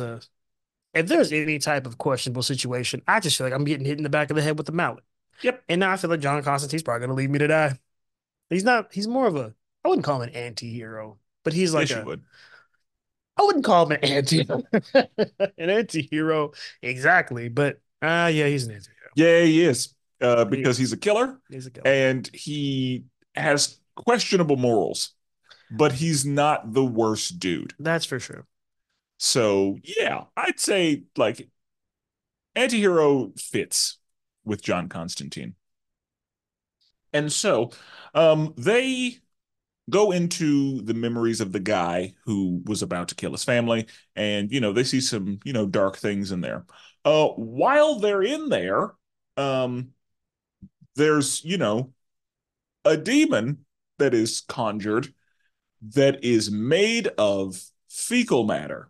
if there's any type of questionable situation, I just feel like I'm getting hit in the back of the head with a mallet. yep, And now I feel like John Constantine's probably going to leave me to die. He's not, he's more of I wouldn't call him an anti-hero, but he's like yes, you would. I wouldn't call him an an anti-hero exactly, but yeah, he's an anti-hero. Yeah, he is, He because he's is. a killer He's a killer. and he has questionable morals, but he's not the worst dude. That's for sure. So yeah, I'd say like anti-hero fits with John Constantine. And so, they go into the memories of the guy who was about to kill his family, and they see some dark things in there. While they're in there, um, there's a demon that is conjured that is made of fecal matter,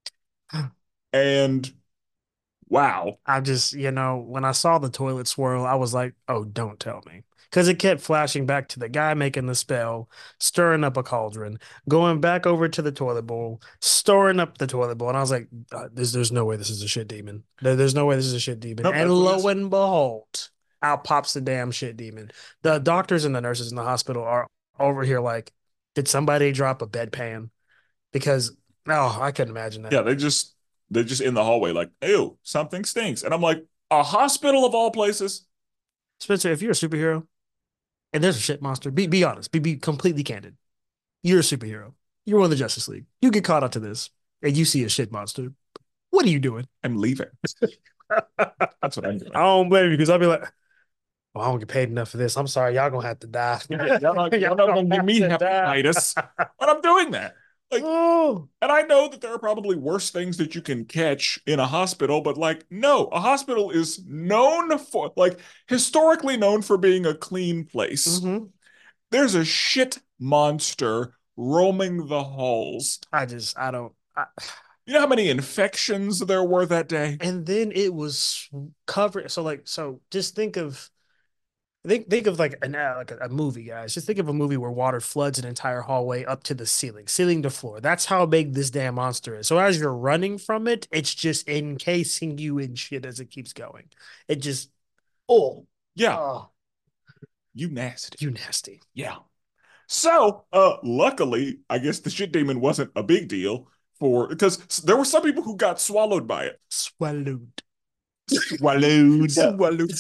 and wow, I just, when I saw the toilet swirl, I was like, oh, don't tell me. Because it kept flashing back to the guy making the spell, stirring up a cauldron, going back over to the toilet bowl, stirring up the toilet bowl. And I was like, there's no way this is a shit demon. There's no way this is a shit demon. nope, And that's what it lo is. and behold, out pops the damn shit demon. The doctors and the nurses in the hospital are over here like, did somebody drop a bedpan? Because, oh, I couldn't imagine that. Yeah, they're just in the hallway like, ew, something stinks, and I'm like, a hospital of all places. Spencer, if you're a superhero, and there's a shit monster. Be honest. Be completely candid. You're a superhero. You're one of the Justice League. You get caught up to this, and you see a shit monster. What are you doing? I'm leaving. I That's what I'm doing. don't blame you because I'll be like, "Oh, I don't get paid enough for this. I'm sorry, y'all gonna have to die. Y'all not gonna give me to die." hepatitis, but I'm doing that. Like, Oh, and I know that there are probably worse things that you can catch in a hospital, but like, no, a hospital is known for, like, historically known for being a clean place. hmm. There's a shit monster roaming the halls. I don't. You know how many infections there were that day? And then it was covered. So just think of Think of like a movie, guys. Just think of a movie where water floods an entire hallway up to the ceiling, ceiling to floor. That's how big this damn monster is. So as you're running from it, it's just encasing you in shit as it keeps going. It just oh Yeah, oh you nasty. you nasty. Yeah. So, luckily, I guess the shit demon wasn't a big deal for because there were some people who got swallowed by it. Swallowed. Swallowed. Swallowed.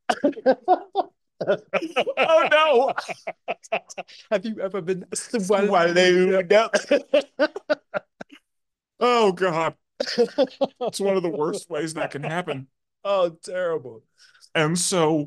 Oh no. Have you ever been Swallowed up. Oh God. It's one of the worst ways that can happen. Oh, terrible. And so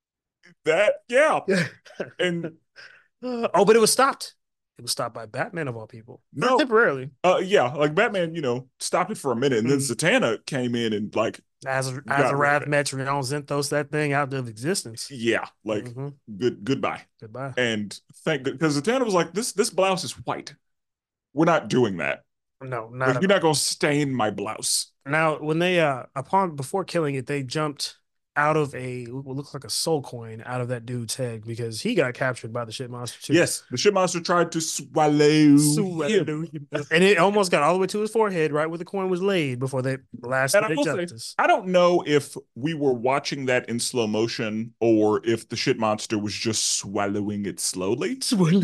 yeah. And Oh, but it was stopped. It was stopped by Batman of all people. For no, temporarily. yeah, like Batman, stopped it for a minute, and then Mm. Zatanna came in and like got rid of Azarath it. Metrion Zenthos that thing out of existence. Yeah, like Hmm. goodbye. Goodbye. And thank because Zatanna was like, this blouse is white. We're not doing that. No, not Like at you're not all. gonna stain my blouse. Now, when they upon before killing it, they jumped out of what looks like a soul coin out of that dude's head because he got captured by the shit monster too. Yes, the shit monster tried to swallow him. And it almost got all the way to his forehead, right where the coin was laid before they last And I minute will say, justice. I don't know if we were watching that in slow motion or if the shit monster was just swallowing it slowly.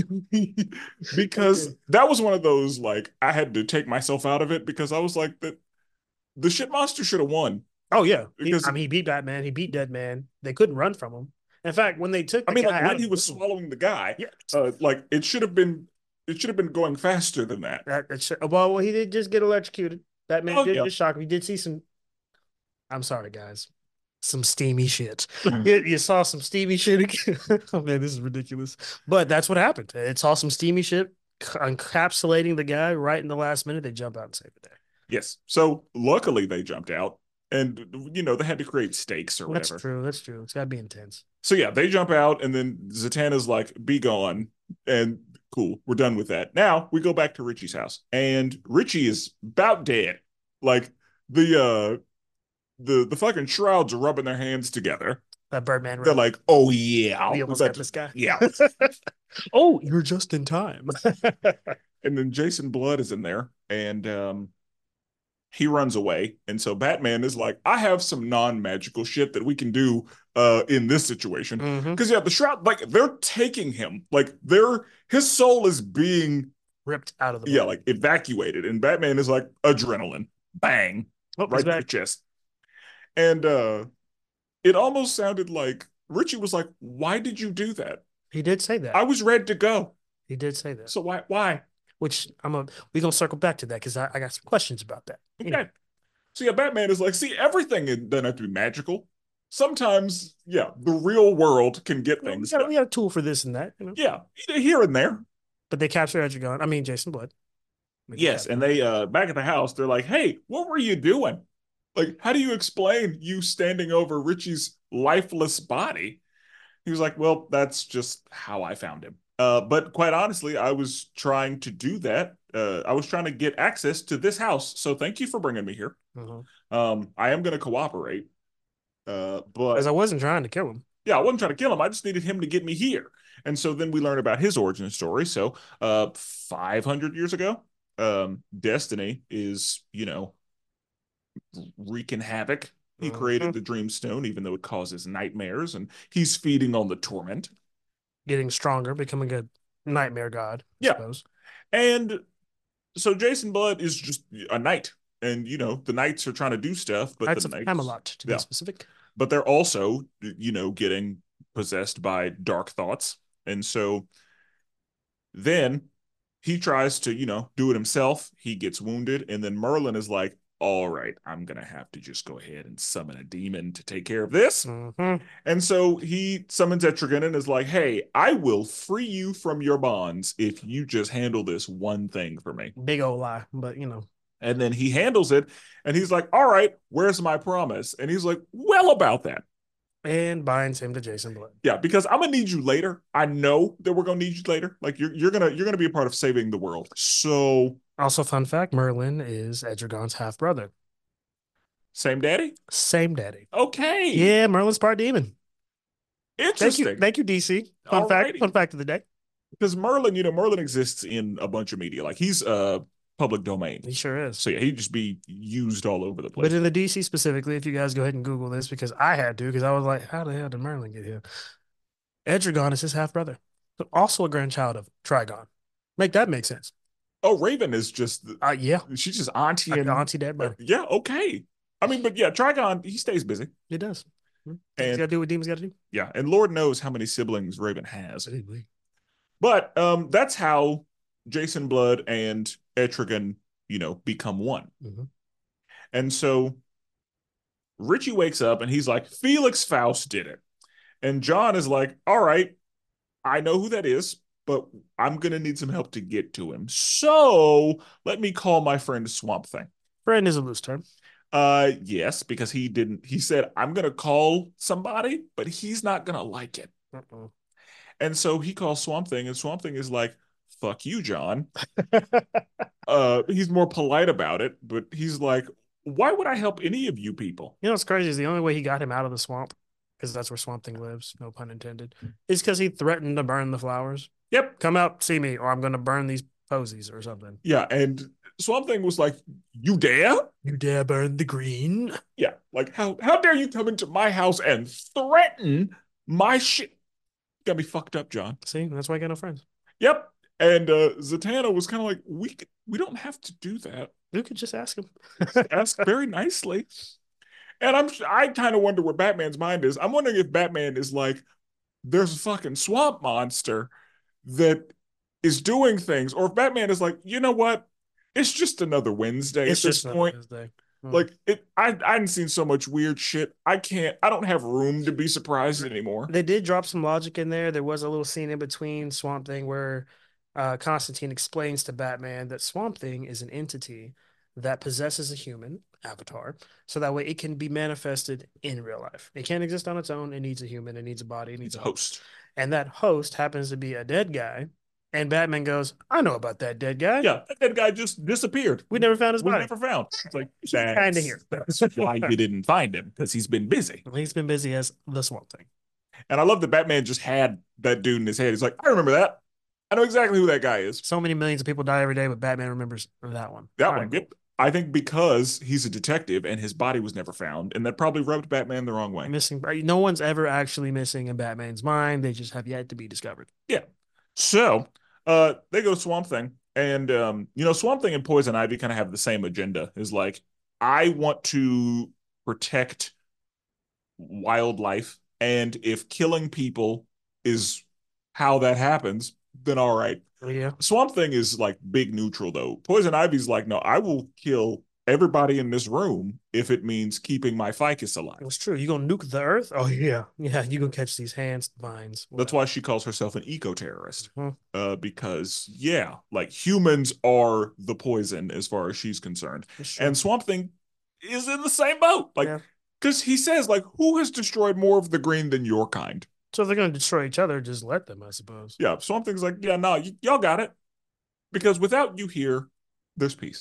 Because Okay. that was one of those like I had to take myself out of it because I was like the shit monster should have won. Oh yeah, Because he beat Batman. He beat Deadman. They couldn't run from him. In fact, when they took I the mean, like guy out when of he the was room, swallowing the guy, yeah, like it should have been going faster than that. well, he did just get electrocuted. Batman Oh did yeah. just shock him. You did see some. I'm sorry, guys. Some steamy shit. You saw some steamy shit. Oh man, this is ridiculous. But that's what happened. It saw some steamy shit encapsulating the guy right in the last minute. They jump out and save the day. Yes. So luckily they jumped out and they had to create stakes or That's whatever. true. That's true. It's got to be intense. So yeah, they jump out and then Zatanna's like, be gone. And cool, we're done with that. Now we go back to Richie's house. And Richie is about dead. Like the the fucking shrouds are rubbing their hands together. That Birdman They're run. like, oh yeah. We almost got this guy. Yeah. Oh, you're just in time. And then Jason Blood is in there and he runs away. And so Batman is like, I have some non-magical shit that we can do in this situation. Hmm. Because yeah, the shroud, like they're taking him. Like his soul is being Ripped out of the yeah, body. like evacuated. And Batman is like adrenaline. Bang. Oh, he's Right to the back. chest. And it almost sounded like Richie was like, why did you do that? He did say that. I was ready to go. He did say that. So why? Which we gonna circle back to that because I got some questions about that. Okay. So yeah, Batman is like, see, everything doesn't have to be magical. Sometimes, yeah, the real world can get We things got, done. we got a tool for this and that, you know. Yeah, here and there. But they capture Etrigan. I mean Jason Blood. They Yes, capture and him. they back at the house, they're like, "Hey, what were you doing? Like, how do you explain you standing over Richie's lifeless body?" He was like, "Well, that's just how I found him." But quite honestly, I was trying to do that. I was trying to get access to this house, so thank you for bringing me here. Mhm. I am going to cooperate. Because But I wasn't trying to kill him. yeah, I wasn't trying to kill him. I just needed him to get me here. And so then we learn about his origin story. So, 500 years ago, Destiny is, wreaking havoc. He created Mhm. the Dreamstone, even though it causes nightmares, and he's feeding on the torment. Getting stronger, becoming a nightmare god, I Yeah. suppose. And so Jason Blood is just a knight. And, the knights are trying to do stuff, but Knights the of knights, Camelot, to be yeah, specific. but they're also, getting possessed by dark thoughts. And so then he tries to, do it himself. He gets wounded. And then Merlin is like, all right, I'm going to have to just go ahead and summon a demon to take care of this. Hmm. And so he summons Etrigan and is like, hey, I will free you from your bonds if you just handle this one thing for me. Big old lie, but And then he handles it and he's like, all right, where's my promise? And he's like, well, about that. and binds him to Jason Blood. Yeah, because I'm gonna need you later. I know that we're gonna need you later. Like you're gonna be a part of saving the world. So Also, fun fact: Merlin is Edragon's half brother. same daddy? Same daddy. Okay. Yeah, Merlin's part demon. Interesting. Thank you, DC. Alrighty. Fun fact of the day. Because Merlin, Merlin exists in a bunch of media. Like he's public domain. He sure is. So yeah, he'd just be used all over the But place. in the DC specifically, if you guys go ahead and Google this, because I had to, because I was like, how the hell did Merlin get here? Etrigon is his half brother, but also a grandchild of Trigon. Make that make sense. Oh, Raven is just Yeah, she's just auntie and auntie dad brother. yeah, okay. I mean, but yeah, Trigon, he stays busy. It does. Demons And got to do what demons got to do. yeah, and Lord knows how many siblings Raven has. Absolutely. But that's how Jason Blood and Etrigan, become one. Mm-hmm. And so Richie wakes up and he's like, Felix Faust did it. And John is like, all right, I know who that is, but I'm going to need some help to get to him. So let me call my friend Swamp Thing. Friend is a loose term. Yes, because he said, I'm going to call somebody, but he's not going to like it. Uh-uh. And so he calls Swamp Thing, and Swamp Thing is like, fuck you, John. He's more polite about it, but he's like, why would I help any of you people? You know what's crazy is the only way he got him out of the swamp, because that's where Swamp Thing lives, no pun intended, is because he threatened to burn the flowers. Yep. Come out, see me, or I'm going to burn these posies or something. Yeah, and Swamp Thing was like, you dare? You dare burn the green? Yeah, like how dare you come into my house and threaten my shit? Got me fucked up, John. See, that's why I got no friends. Yep. And Zatanna was kind of like, we don't have to do that. You could just ask him. Ask very nicely. And I kind of wonder where Batman's mind is. I'm wondering if Batman is like, there's a fucking swamp monster that is doing things, or if Batman is like, you know what? It's just another Wednesday It's at this just point. Wednesday. Like I hadn't seen so much weird shit. I don't have room to be surprised anymore. They did drop some logic in there. There was a little scene in between Swamp Thing where Constantine explains to Batman that Swamp Thing is an entity that possesses a human avatar, so that way it can be manifested in real life. It can't exist on its own. It needs a human. It needs a body. It needs a host. And that host happens to be a dead guy. And Batman goes, I know about that dead guy. Yeah, that dead guy just disappeared. We never found his body. We never found. It's like, he's kind of here. That's why you didn't find him, because he's been busy. He's been busy as the Swamp Thing. And I love that Batman just had that dude in his head. He's like, I remember that. I know exactly who that guy is. So many millions of people die every day, but Batman remembers that one. That one. Yep. I think because he's a detective and his body was never found, and that probably rubbed Batman the wrong way. Missing. No one's ever actually missing in Batman's mind. They just have yet to be discovered. Yeah. So they go to Swamp Thing, and Swamp Thing and Poison Ivy kind of have the same agenda. Is like, I want to protect wildlife, and if killing people is how that happens, then all right. Yeah. Swamp Thing is like big neutral though. Poison Ivy's like, no, I will kill everybody in this room if it means keeping my ficus alive. It's true. You gonna nuke the earth? Oh yeah, yeah. You gonna catch these vines? That's why she calls herself an eco-terrorist. Mm-hmm. Because like humans are the poison as far as she's concerned, and Swamp Thing is in the same boat. Like, because he says, like, who has destroyed more of the green than your kind? So if they're going to destroy each other, just let them, I suppose. Yeah, Swamp Thing's like, yeah, no, y'all got it. Because without you here, there's peace.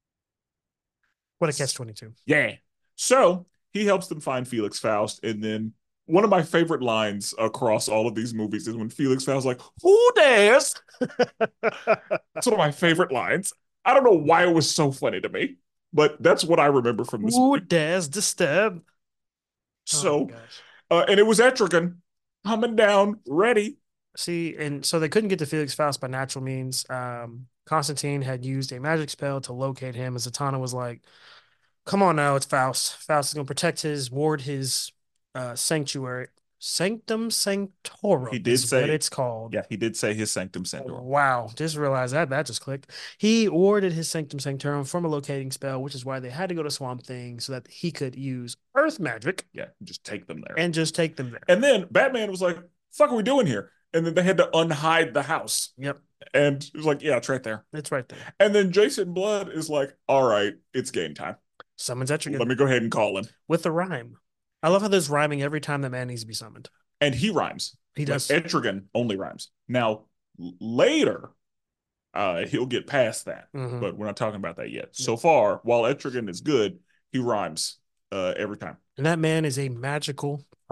What a catch-22. Yeah. So he helps them find Felix Faust. And then one of my favorite lines across all of these movies is when Felix Faust's like, who dares? That's one of my favorite lines. I don't know why it was so funny to me, but that's what I remember from this movie. Who dares disturb? So, and it was Etrigan coming down, ready. See, and so they couldn't get to Felix Faust by natural means. Constantine had used a magic spell to locate him, as Zatanna was like, come on now, it's Faust. Faust is going to protect ward his sanctuary. Sanctum Sanctorum. He did say what it's called. Yeah, he did say his Sanctum Sanctorum. Wow, just realized that just clicked. He warded his Sanctum Sanctorum from a locating spell, which is why they had to go to Swamp Thing so that he could use Earth magic. Yeah, just take them there. And then Batman was like, "Fuck, are we doing here?" And then they had to unhide the house. Yep. And it was like, "Yeah, it's right there. It's right there." And then Jason Blood is like, "All right, it's game time. Summons Etrigan. Let me go ahead and call him with a rhyme." I love how there's rhyming every time that man needs to be summoned. And he rhymes. He does. Like, Etrigan only rhymes. Now, later, he'll get past that. But we're not talking about that yet. So far, while Etrigan is good, he rhymes every time. And that man is a magical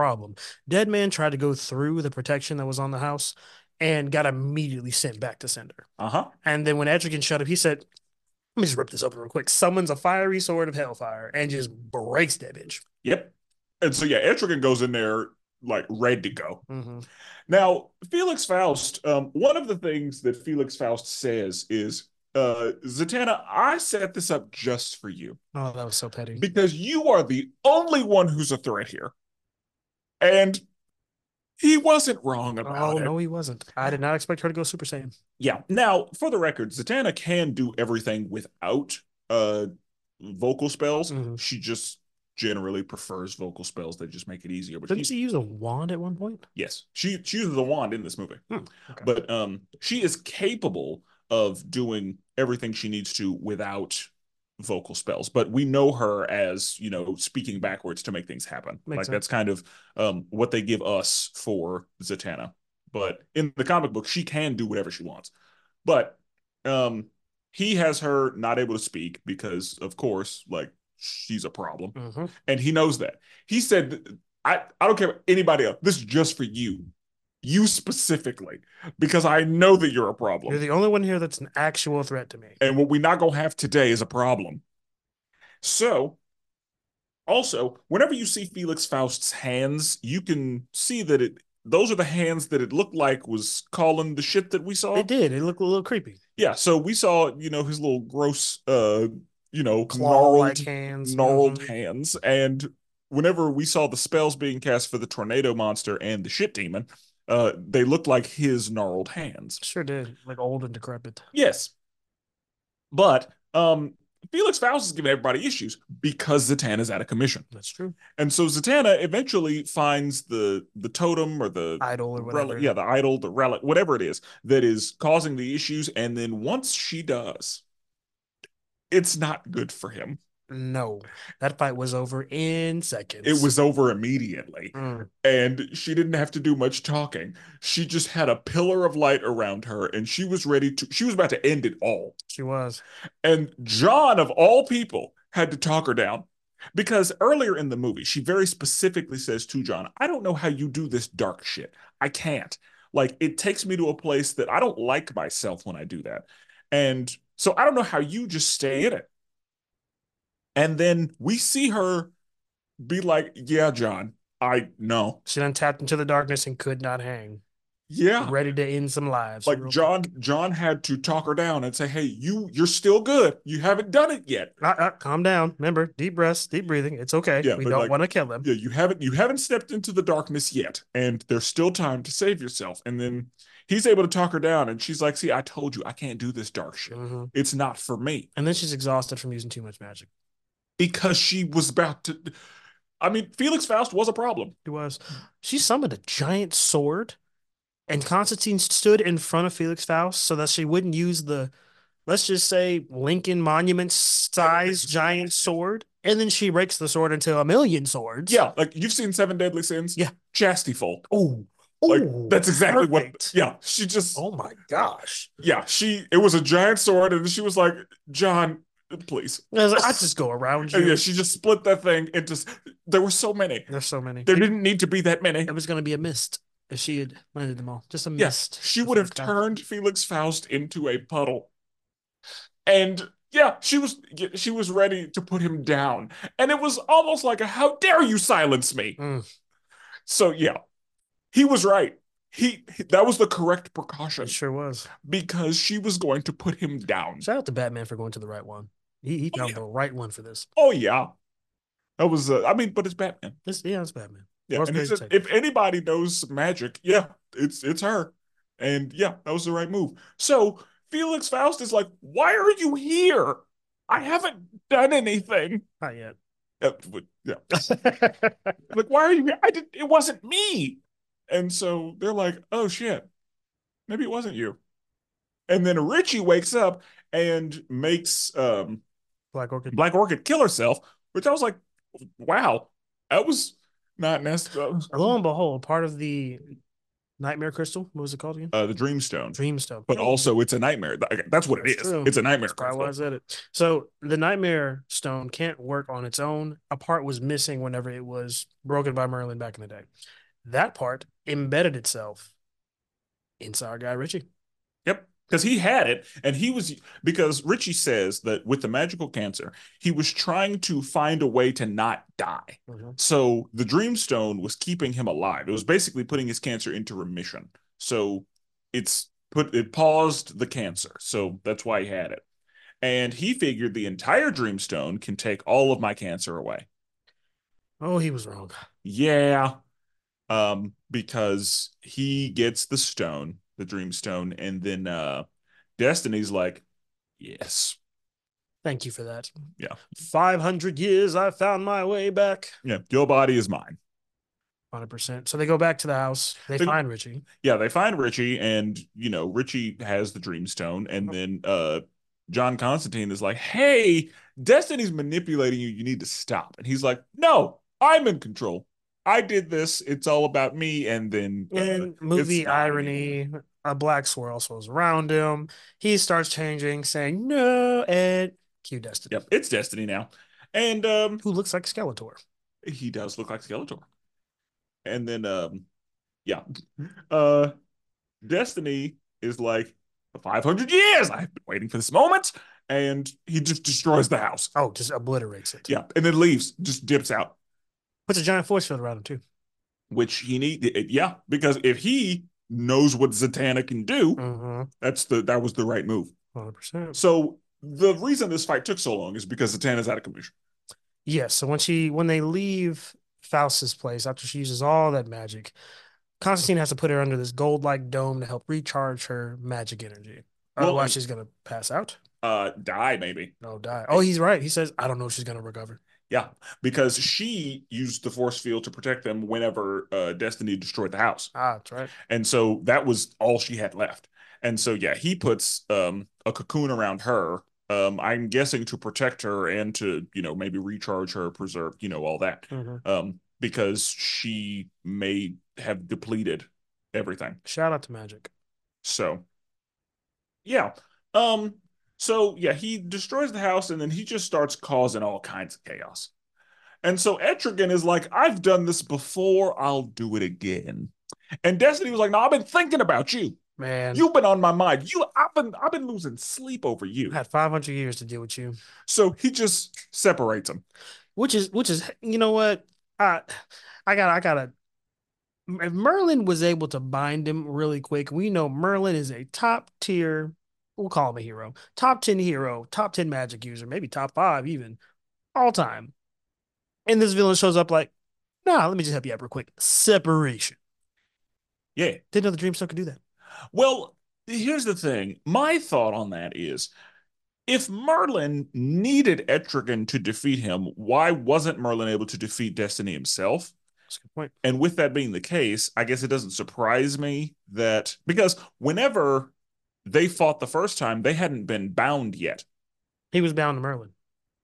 problem. Deadman tried to go through the protection that was on the house and got immediately sent back to Cinder. Uh-huh. And then when Etrigan showed up, he said, let me just rip this open real quick. Summons a fiery sword of hellfire and just breaks that bitch. Yep. And so yeah, Etrigan goes in there like ready to go. Mm-hmm. Now, Felix Faust, one of the things that Felix Faust says is, Zatanna, I set this up just for you Oh, that was so petty. because you are the only one who's a threat here. And he wasn't wrong about Oh, it. no, he wasn't. I did not expect her to go Super Saiyan. Yeah. Now, for the record, Zatanna can do everything without uh vocal spells. Mm-hmm. She just generally prefers vocal spells that just make it easier. But Didn't she use a wand at one point? yes, she uses a wand in this movie. Okay. But she is capable of doing everything she needs to without vocal spells. But we know her as, you know, speaking backwards to make things happen. Makes like sense. that's kind of what they give us for Zatanna. But in the comic book, she can do whatever she wants. But he has her not able to speak because, of course, like she's a problem. Mm-hmm. And he knows that. He said, I don't care about anybody else. This is just for you. You specifically, because I know that you're a problem. You're the only one here that's an actual threat to me. And what we're not going to have today is a problem. So, also, whenever you see Felix Faust's hands, you can see that those are the hands that it looked like was calling the shit that we saw. It did. It looked a little creepy. Yeah, so we saw, you know, his little gross you know, claw-like hands. gnarled hands. And whenever we saw the spells being cast for the tornado monster and the shit demon, they looked like his gnarled hands. Sure did. Like old and decrepit. Yes. But Felix Faust is giving everybody issues because Zatanna's out of commission. That's true. And so Zatanna eventually finds the totem or the idol or whatever. Relic, yeah, the idol, the relic, whatever it is that is causing the issues. And then once she does, it's not good for him. No, that fight was over in seconds. It was over immediately. And she didn't have to do much talking. She just had a pillar of light around her and she was about to end it all. She was. And John, of all people, had to talk her down. Because earlier in the movie, she very specifically says to John, I don't know how you do this dark shit. I can't. Like, it takes me to a place that I don't like myself when I do that. And so I don't know how you just stay in it. And then we see her be like, yeah, John, I know. She done tapped into the darkness and could not hang. Yeah. Ready to end some lives. Like John had to talk her down and say, hey, you're still good. You haven't done it yet. Calm down. Remember, deep breaths, deep breathing. It's okay. Yeah, we don't want to kill him. Yeah, you haven't stepped into the darkness yet, and there's still time to save yourself. And then he's able to talk her down, and she's like, see, I told you I can't do this dark shit. Mm-hmm. It's not for me. And then she's exhausted from using too much magic. Because she was about to. I mean, Felix Faust was a problem. He was. She summoned a giant sword, and Constantine stood in front of Felix Faust so that she wouldn't use the, let's just say, Lincoln Monument size giant sword. And then she breaks the sword into a million swords. Yeah, like you've seen Seven Deadly Sins. Yeah. Chastity Fold. Oh, like that's exactly perfect. What. Yeah, she just. Oh my gosh. Yeah, it was a giant sword, and she was like, John, please. I was like, I just go around you. And yeah, she just split that thing into. There were so many. There's so many. There didn't need to be that many. It was going to be a mist if she had landed them all. Just a mist. Yes, she would have turned Felix Faust into a puddle. And yeah, she was ready to put him down. And it was almost like a how dare you silence me. So yeah, he was right. That was the correct precaution. It sure was. Because she was going to put him down. Shout out to Batman for going to the right one. He found the right one for this. Oh yeah. That was I mean, but it's Batman. It's Batman. Yeah, and he said, if anybody knows magic, yeah, it's her. And yeah, that was the right move. So Felix Faust is like, why are you here? I haven't done anything. Not yet. Yeah. Like, why are you here? It wasn't me. And so they're like, oh shit, maybe it wasn't you. And then Richie wakes up and makes Black Orchid kill herself, which I was like, wow, that was not necessary. Lo and behold, part of the Nightmare Crystal. What was it called again? The Dreamstone. Dreamstone. But also, it's a nightmare. That's what it That's is. true. It's a nightmare That's probably why I crystal. said it. So the Nightmare Stone can't work on its own. A part was missing whenever it was broken by Merlin back in the day. That part embedded itself inside our guy Richie. Yep. Because he had it, and because Richie says that with the magical cancer, he was trying to find a way to not die. Mhm. So the Dreamstone was keeping him alive. It was basically putting his cancer into remission. So it paused the cancer. So that's why he had it. And he figured the entire Dreamstone can take all of my cancer away. Oh, he was wrong. Yeah. Because he gets the stone, the Dreamstone, and then Destiny's like, yes. Thank you for that. Yeah. 500 years, I found my way back. Yeah. Your body is mine. 100%. So they go back to the house. They They, find Richie. yeah, they find Richie, and Richie has the Dreamstone, and then John Constantine is like, hey, Destiny's manipulating you. You need to stop. And he's like, no, I'm in control. I did this. It's all about me. And then In it's movie not irony, anymore. a black swirl swirls around him. He starts changing, saying no, and cue Destiny, Yep, it's Destiny now. And who looks like Skeletor. he does look like Skeletor. And then yeah. Uh Destiny is like 500 years. I've been waiting for this moment. And he just destroys the house. Oh, just obliterates it. Yeah. And then leaves, just dips out, Puts a giant force field around him, too. which he need. Yeah. Because if he knows what Zatanna can do, Mm-hmm. that was the right move. 100%. So the reason this fight took so long is because Zatanna's out of commission. Yes. So when they leave Faust's place after she uses all that magic, Constantine has to put her under this gold-like dome to help recharge her magic energy. Well, Otherwise, she's gonna pass out. die maybe. No, die. Oh, he's right. He says, "I don't know if she's gonna recover." Yeah, because she used the force field to protect them whenever Destiny destroyed the house. Ah, that's right. And so that was all she had left. And so, yeah, he puts a cocoon around her. I'm guessing to protect her and to, maybe recharge her, preserve, all that. Mm-hmm. Because she may have depleted everything. Shout out to magic. So, yeah. Um, so yeah, he destroys the house and then he just starts causing all kinds of chaos. And so Etrigan is like, I've done this before, I'll do it again. And Destiny was like, no, I've been thinking about you. Man, You've been on my mind. I've been losing sleep over you. I had 500 years to deal with you. So he just separates them. Which is, you know what? I I gotta. If Merlin was able to bind him really quick, we know Merlin is a top tier. We'll call him a hero. Top 10 hero, top 10 magic user, maybe top five even all time. And this villain shows up like, nah, let me just help you out real quick. Separation. Yeah. Didn't know the Dreamstone could do that. Well, here's the thing. My thought on that is if Merlin needed Etrigan to defeat him, why wasn't Merlin able to defeat Destiny himself? That's a good point. And with that being the case, I guess it doesn't surprise me that because whenever they fought the first time, they hadn't been bound yet. He was bound to Merlin.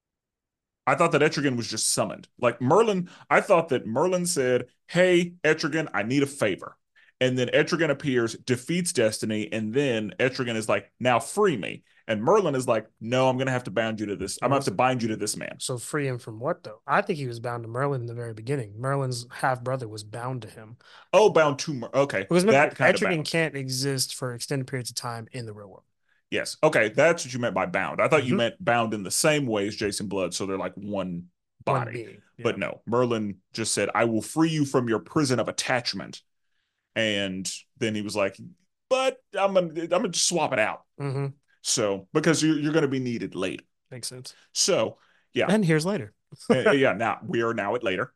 I thought that Etrigan was just summoned. Like Merlin, I thought that Merlin said, hey, Etrigan, I need a favor. And then Etrigan appears, defeats Destiny, and then Etrigan is like, now free me. And Merlin is like, no, I'm going to have to bind you to this. I'm going to have to bind you to this man. So free him from what though? I think he was bound to Merlin in the very beginning. Merlin's half brother was bound to him. Oh, bound to okay. Because remember, That kind of Etrigan bound. can't exist for extended periods of time in the real world. Yes. Okay. That's what you meant by bound. I thought you Mhm. meant bound in the same way as Jason Blood. So they're like one One body. being. Yeah. But no, Merlin just said, I will free you from your prison of attachment. And then he was like, but I'm gonna just swap it out. Mm-hmm. So because you're gonna be needed later. Makes sense. So yeah. And here's later. Yeah, now we are now at later.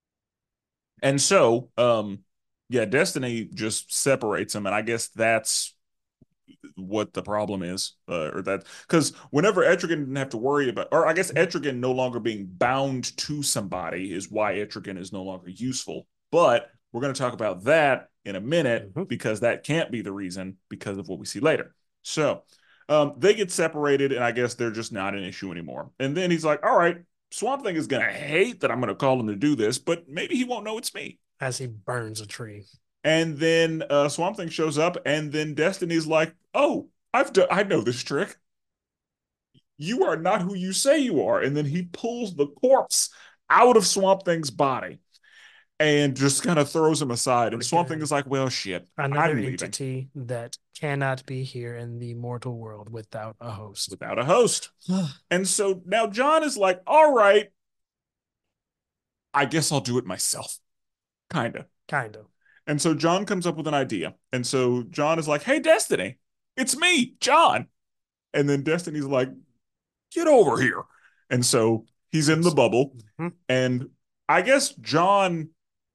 And so yeah, Destiny just separates them, and I guess that's what the problem is, or that because whenever Etrigan didn't have to worry about, or I guess Etrigan no longer being bound to somebody is why Etrigan is no longer useful. But we're going to talk about that in a minute because that can't be the reason because of what we see later. So they get separated, and I guess they're just not an issue anymore. And then he's like, all right, Swamp Thing is going to hate that I'm going to call him to do this, but maybe he won't know it's me. As he burns a tree. And then Swamp Thing shows up, and then Destiny's like, "Oh, I know this trick. You are not who you say you are." And then he pulls the corpse out of Swamp Thing's body and just kind of throws him aside. And Swamp Thing Again, is like, "Well, shit, another I'm leaving entity that cannot be here in the mortal world without a host. without a host." And so now John is like, "All right, I guess I'll do it myself." Kind of. Kind of. And so John comes up with an idea. And so John is like, "Hey, Destiny, it's me, John." And then Destiny's like, "Get over here." And so he's in the bubble. Mhm. And I guess John,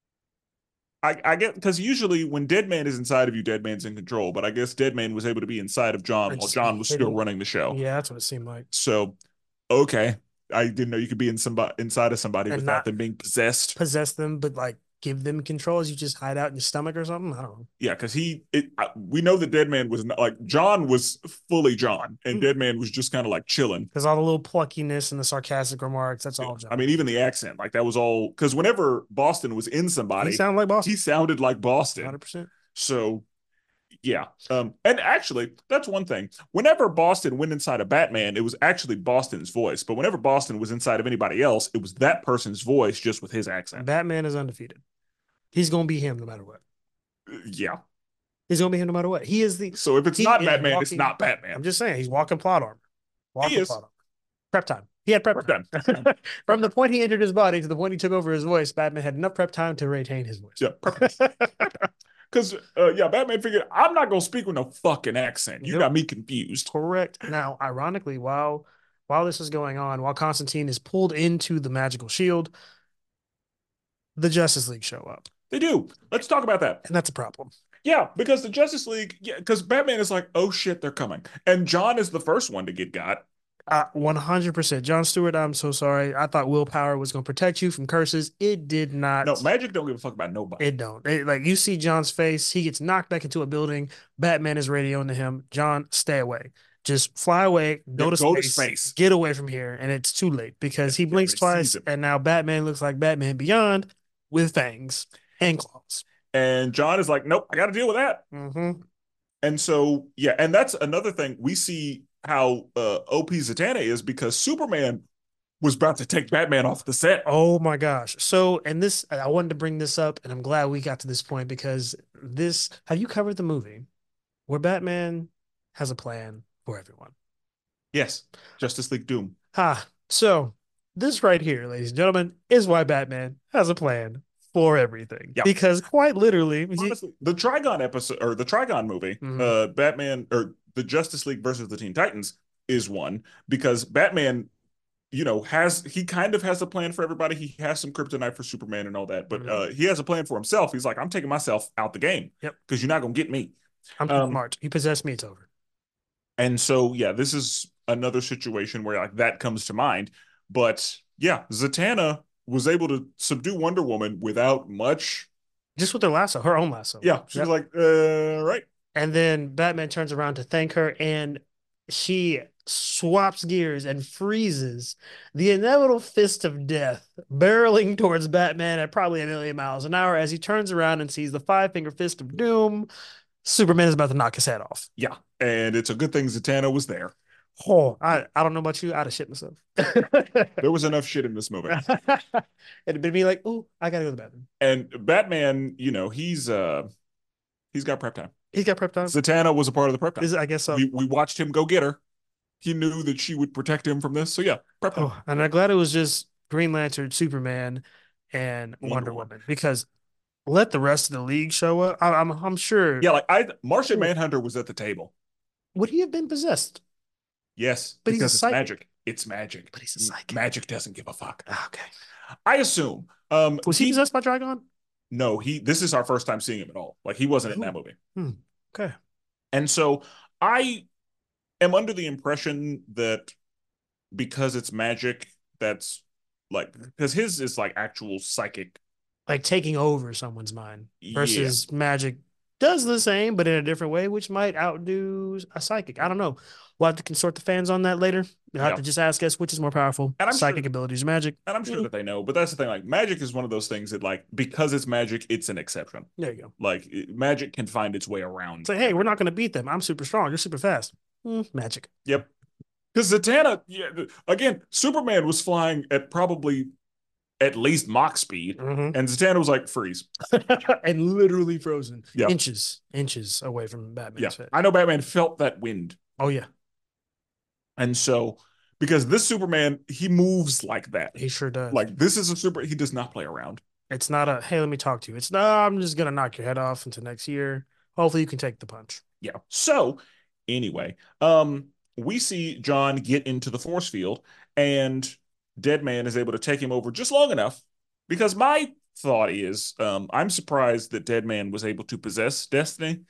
I get, because usually when Deadman is inside of you, Deadman's in control. But I guess Deadman was able to be inside of John And while just be John was still hidden. running the show. Yeah, that's what it seemed like. So, okay. I didn't know you could be inside of somebody And without not them being possessed. possess them, but like give them control as you just hide out in your stomach or something. I don't Yeah, because we know that Deadman was not like John was fully John, and know. Deadman was just kind of like chilling. Because all the little pluckiness and the sarcastic remarks, that's all I John. mean, even the accent, like that was all because whenever Boston was in He somebody, sounded like he Boston. sounded like Boston. 100%. So yeah. And actually, that's one thing. Whenever Boston went inside of Batman, it was actually Boston's voice. But whenever Boston was inside of anybody else, it was that person's voice just with his accent. Batman is undefeated. He's gonna be him no matter what. Yeah. He's gonna be him no matter what. So if it's He not is Batman, it's walking. not Batman. I'm just saying, he's walking plot armor. He Walking is. plot armor. Prep time. He had prep We're done. time. From the point he entered his body to the point he took over his voice, Batman had enough prep time to retain his voice. Yeah, perfect. Because yeah, Batman figured I'm not gonna speak with no fucking accent. You Nope. got me confused. Correct. Now, ironically, while this is going on, while Constantine is pulled into the magical shield, the Justice League show up. They do. Let's talk about that. And that's a problem. Yeah, because the Justice League, yeah, because Batman is like, oh shit, they're coming. And John is the first one to get got. 100%. John Stewart, I'm so sorry. I thought willpower was going to protect you from curses. It did No, not. Magic don't give a fuck about nobody. It don't. Like you see John's face, he gets knocked back into a building. Batman is radioing to him. John, stay away. Just fly away, Yeah, go to go to space, space. get away from here. And it's too late because he blinks Everybody sees twice, him. and now Batman looks like Batman Beyond with fangs and claws. And John is like, nope, I got to deal with that. Mm-hmm. And so, yeah, and that's another thing. We see how OP Zatanna is because Superman was about to take Batman off the set. Oh my gosh. So, and this, I wanted to bring this up, and I'm glad we got to this point because have you covered the movie where Batman has a plan for everyone? Yes, Justice League Doom. So this right here, ladies and gentlemen, is why Batman has a plan for everything. Yeah. Because quite literally, Honestly, the Trigon episode or the Trigon movie, Batman or the Justice League versus the Teen Titans is one because Batman, he kind of has a plan for everybody. He has some kryptonite for Superman and all that, but he has a plan for himself. He's like, I'm taking myself out the game. Yep. Because you're not gonna get me. I'm too smart. You possess me, it's over. And so, yeah, this is another situation where like that comes to mind. But yeah, Zatanna was able to subdue Wonder Woman without much. Just with her lasso, her own lasso. Yeah, she was like, right. And then Batman turns around to thank her, and she swaps gears and freezes the inevitable fist of death barreling towards Batman at probably 1,000,000 miles an hour as he turns around and sees the five-finger fist of doom. Superman is about to knock his head off. Yeah, and it's a good thing Zatanna was there. Oh, I don't know about you. I'd have shit myself. There was enough shit in this movie. It'd be like, oh, I gotta go to the bathroom. And Batman, he's got prep time. He's got prep time. Zatanna was a part of the prep time. I guess so. We watched him go get her. He knew that she would protect him from this. So yeah, prep time. Oh, and I'm glad it was just Green Lantern, Superman, and Wonder Woman because let the rest of the league show up. I'm sure. Yeah, like Martian Manhunter was at the table. Would he have been possessed? Yes, but because it's magic. It's magic. But he's a psychic. Magic doesn't give a fuck. Okay. I assume. Was he possessed by Trigon? No, this is our first time seeing him at all. Like he wasn't in that movie. Okay. And so I am under the impression that because it's magic, that's like because his is like actual psychic, like taking over someone's mind versus magic does the same, but in a different way, which might outdo a psychic. I don't know. We'll have to consort the fans on that later. You'll have Yeah. to just ask us which is more powerful, And I'm sure psychic abilities or magic. and I'm sure Mm, that they know, but that's the thing. Like magic is one of those things that like because it's magic, it's an exception. there you go. Like magic can find its way Say, around. hey, we're not going to beat them. I'm super strong. You're super fast. Magic. Yep. Because Zatanna, yeah, again, Superman was flying at probably at least Mach speed, Hmm. and Zatanna was like freeze. And literally frozen Yeah, inches away from yeah. Batman's head. I know Batman felt that wind, Oh yeah, and so because this Superman, he moves like that. he sure does. Like this is a super. He does not play around. It's not a hey, let me talk to you. It's no, I'm just gonna knock your head off into next year. Hopefully, you can take the punch. Yeah. So anyway, we see John get into the force field, and Deadman is able to take him over just long enough. Because my thought is, I'm surprised that Deadman was able to possess Destiny,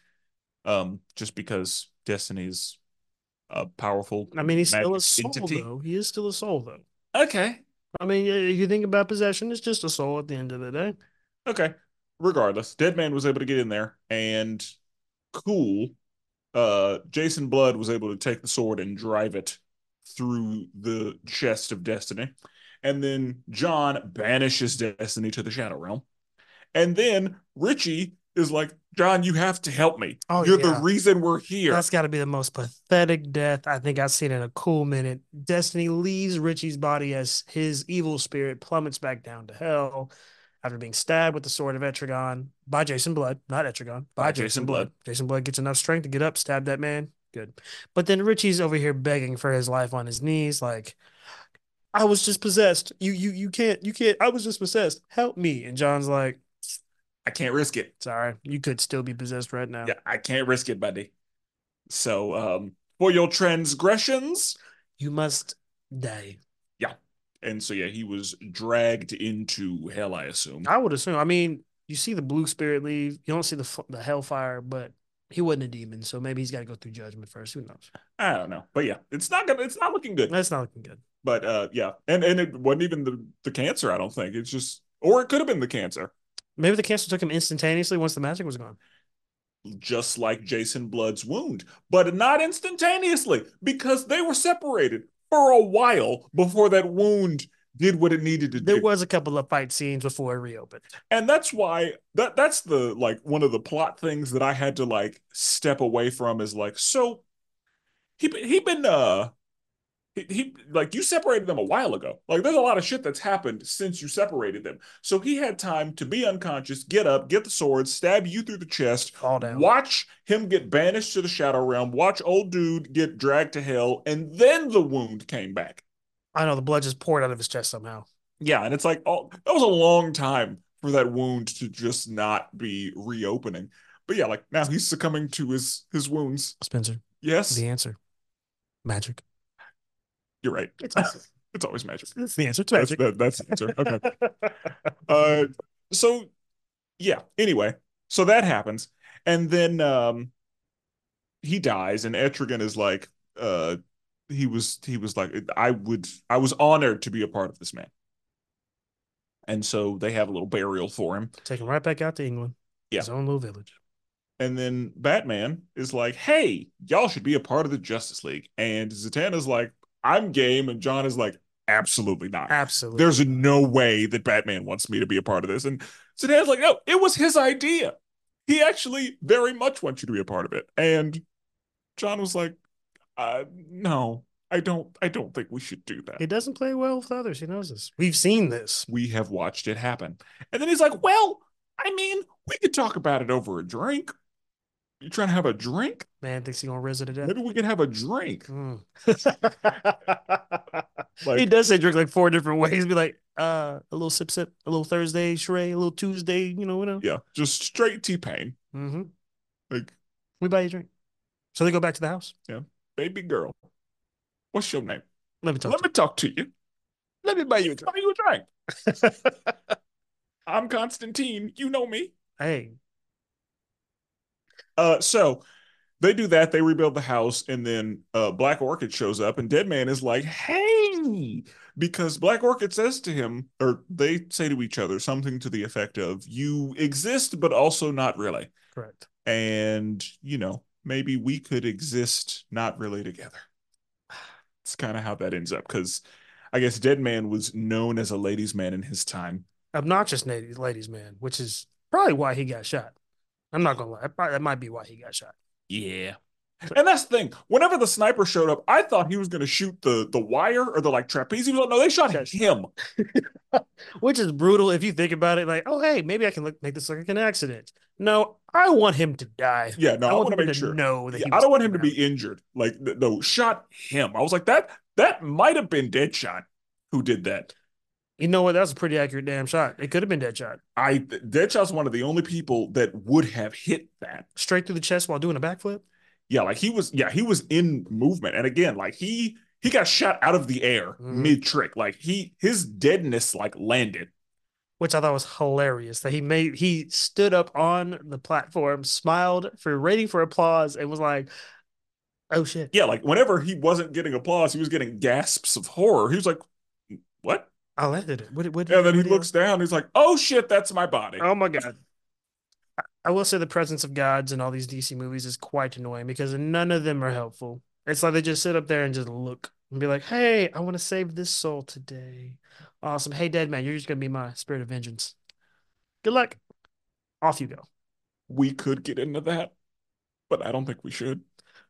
just because Destiny is a powerful I mean, he's still a magic soul entity. though. He is still a soul though. Okay, I mean, if you think about possession, it's just a soul at the end of the day. okay. Regardless, Deadman was able to get in there, and cool. Jason Blood was able to take the sword and drive it through the chest of Destiny. And then John banishes Destiny to the Shadow Realm. And then Richie is like, John, you have to help me. Oh You're the yeah, reason we're here. that's got to be the most pathetic death I think I've seen in a cool minute. Destiny leaves Richie's body as his evil spirit plummets back down to hell after being stabbed with the sword of Etrigan by Jason Blood, not Etrigan, by By Jason Jason Blood. Blood. Jason Blood gets enough strength to get up, stab that man. Good. But then Richie's over here begging for his life on his knees, like, I was just possessed. You can't. I was just possessed. Help me. And John's like, I can't risk it. sorry, you could still be possessed right now. Yeah, I can't risk it, buddy. So, for your transgressions, You must die. yeah. And so, yeah, he was dragged into hell, I assume. I would assume. I mean, you see the blue spirit leave. You don't see the hellfire, but he wasn't a demon, so maybe he's got to go through judgment first. Who knows? I don't know. But yeah, it's not looking good. That's not looking good. But yeah, and it wasn't even the cancer. I don't think it's just, or it could have been the cancer, Maybe the cancer took him instantaneously once the magic was gone. just like Jason Blood's wound, but not instantaneously because they were separated for a while before that wound did what it needed to There do. was a couple of fight scenes before it reopened. And that's why that's the like one of the plot things that I had to like step away from is like so he been he like you separated them a while ago. Like there's a lot of shit that's happened since you separated them. So he had time to be unconscious, get up, get the sword, stab you through the chest, Fall down. watch him get banished to the Shadow Realm, watch old dude get dragged to hell, and then the wound came back. I know the blood just poured out of his chest somehow. Yeah, and it's like oh, that was a long time for that wound to just not be reopening. But yeah, like now he's succumbing to his wounds. Spencer, Yes, the answer, magic. you're right. It's awesome. It's always magic. That's the answer. It's That's magic. that's the answer. Okay. Uh, so yeah. Anyway, so that happens, and then he dies, and Etrigan is like, he was like, I was honored to be a part of this man, and so they have a little burial for him. Take him right back out to England, Yeah, his own little village. and then Batman is like, hey, y'all should be a part of the Justice League, and Zatanna's like, I'm game, and John is like, absolutely not. Absolutely. There's no way that Batman wants me to be a part of this. And Zatanna's like, no, it was his idea. He actually very much wants you to be a part of it. And John was like, no, I don't think we should do He that. doesn't play well with others. He knows this. We've seen this. We have watched it happen. And then he's like, well, I mean, we could talk about it over a drink. You trying to have a drink? Man thinks he's gonna raise it to death. Maybe we can have a drink. Mm. He Like, does say drink like four different ways. Be like, a little sip sip, a little Thursday Shrey, a little Tuesday, you know. yeah, just straight T-Pain. Mm-hmm. Like, We buy you a drink. So they go back to the house. yeah, baby girl, what's your name? Let me talk Let to me talk to you. Let me buy you a Buy drink. you a drink. I'm Constantine. You know me. Hey, So they do that. They rebuild the house, and then Black Orchid shows up, and Deadman is like, "Hey," because Black Orchid says to him, or they say to each other something to the effect of, "You exist, but also not really." correct. and maybe we could exist not really together. It's kind of how that ends up because I guess Deadman was known as a ladies' man in his time. Obnoxious ladies man, which is probably why he got shot. I'm not gonna lie, that might be why he got shot. Yeah. And that's the thing. Whenever the sniper showed up, I thought he was going to shoot the wire or the like trapeze. He was like, no, they shot him. Which is brutal if you think about it. Like, oh hey, maybe I can make this look like an accident. No, I want him to die. Yeah, no, I I want want to people make to sure. know that Yeah, he I was don't want him to around. be injured. Like, no, shot him. I was like, that might have been Deadshot who did that. You know what? That was a pretty accurate damn shot. It could have been Deadshot. Deadshot's one of the only people that would have hit that. Straight through the chest while doing a backflip. Yeah, like he was in movement. And again, like he got shot out of the air mid trick. Like his deadness like landed. Which I thought was hilarious. That he stood up on the platform, smiled for waiting for applause, and was like, "Oh shit!" Yeah, like whenever he wasn't getting applause, he was getting gasps of horror. He was like, "What?" I landed it. What And then he what looks down. He's like, "Oh shit, that's my body." Oh my god! I will say the presence of gods in all these DC movies is quite annoying because none of them are helpful. It's like they just sit up there and just look and be like, "Hey, I want to save this soul today." Awesome. Hey, dead man, you're just gonna be my spirit of vengeance. Good luck. Off you go. We could get into that, but I don't think we should.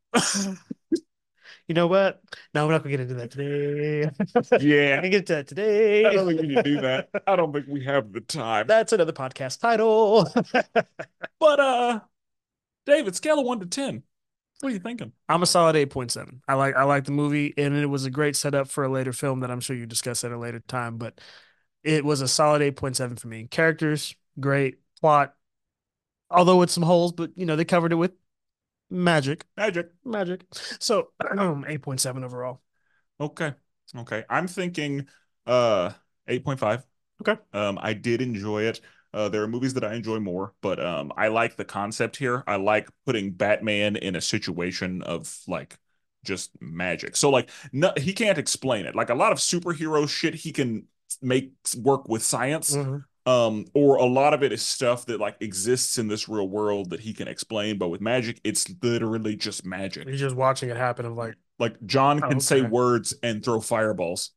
You know what? No, we're not gonna get into that today. Yeah, I can get into that I today. don't think we need to do that. I don't think we have the time. That's another podcast title. But David, scale of 1 to 10. What are you thinking? I'm a solid 8.7. I like the movie, and it was a great setup for a later film that I'm sure you discuss at a later time. But it was a solid 8.7 for me. Characters, great. Plot, although with some holes, but they covered it with magic. Magic. Magic. So 8.7 overall. Okay. Okay. I'm thinking 8.5. Okay. I did enjoy it. There are movies that I enjoy more, but I like the concept here. I like putting Batman in a situation of like just magic. So like no, he can't explain it. Like a lot of superhero shit he can make work with science. Mm-hmm. Or a lot of it is stuff that like exists in this real world that he can explain, but with magic, it's literally just magic. You're just watching it happen. Of like John can say okay. words and throw fireballs.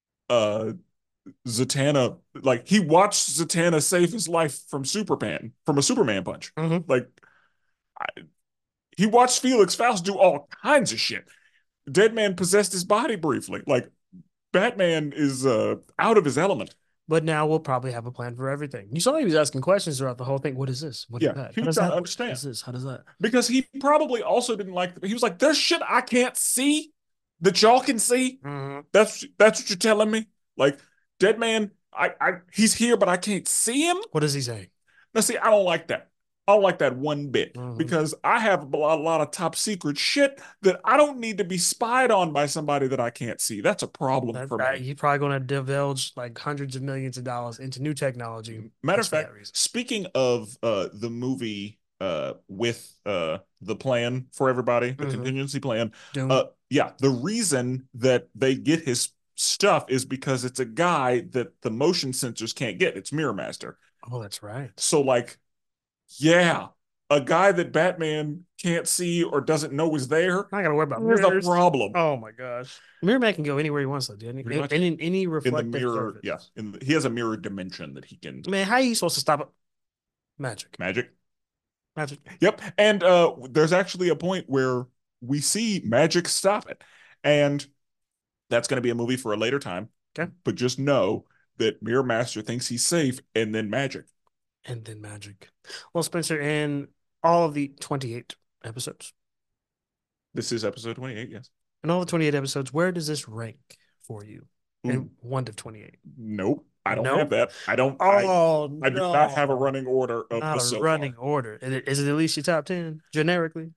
Zatanna, like he watched Zatanna save his life from a Superman punch. Mm-hmm. Like I, he watched Felix Faust do all kinds of shit. Deadman possessed his body briefly. Like Batman is out of his element. But now we'll probably have a plan for everything. You saw he was asking questions throughout the whole thing. What is this? What is Yeah, that? he How was does trying that to work? understand What is this? How does that? because he probably also didn't like. He was like, "There's shit I can't see that y'all can see." Mm-hmm. That's what you're telling me. Like Deadman, he's here, but I can't see him. What does he say? Now, see, I don't like that. I don't like that one bit Mm-hmm. because I have a lot of top secret shit that I don't need to be spied on by somebody that I can't see. That's a problem for me. You're probably going to divulge like hundreds of millions of dollars into new technology. Matter of just for that fact, reason. speaking of the movie with the plan for everybody, the contingency plan, Doom. yeah, the reason that they get his stuff is because it's a guy that the motion sensors can't get. It's Mirror Master. Oh, that's right. So like, yeah, a guy that Batman can't see or doesn't know is there I gotta worry about is a mirrors. problem. Oh my gosh. Mirror Man can go anywhere he wants to, didn't he? Pretty much. In any In the reflective mirror, surface. yeah, he has a mirror dimension that he can Man, how are you supposed to stop it? Magic. magic. Magic. Yep. And there's actually a point where we see magic stop it. And that's going to be a movie for a later time. Okay. But just know that Mirror Master thinks he's safe and then magic. And then magic. Well, Spencer, in all of the 28 episodes, This is episode 28, yes. in all the 28 episodes, where does this rank for you? Ooh. In 1 to 28. Nope. I don't Nope. have that. I don't. Oh, I do not have a running order of not the a so running far. order. Is it at least your top 10 generically?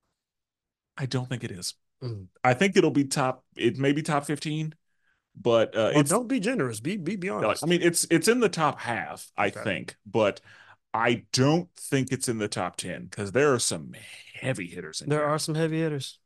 I don't think it is. Mm. I think it'll be top. It may be top 15, but Well, it's. don't be generous. Be honest. I mean, it's in the top half, I think, but I don't think it's in the top 10 because there are some heavy hitters in There here. are some heavy hitters.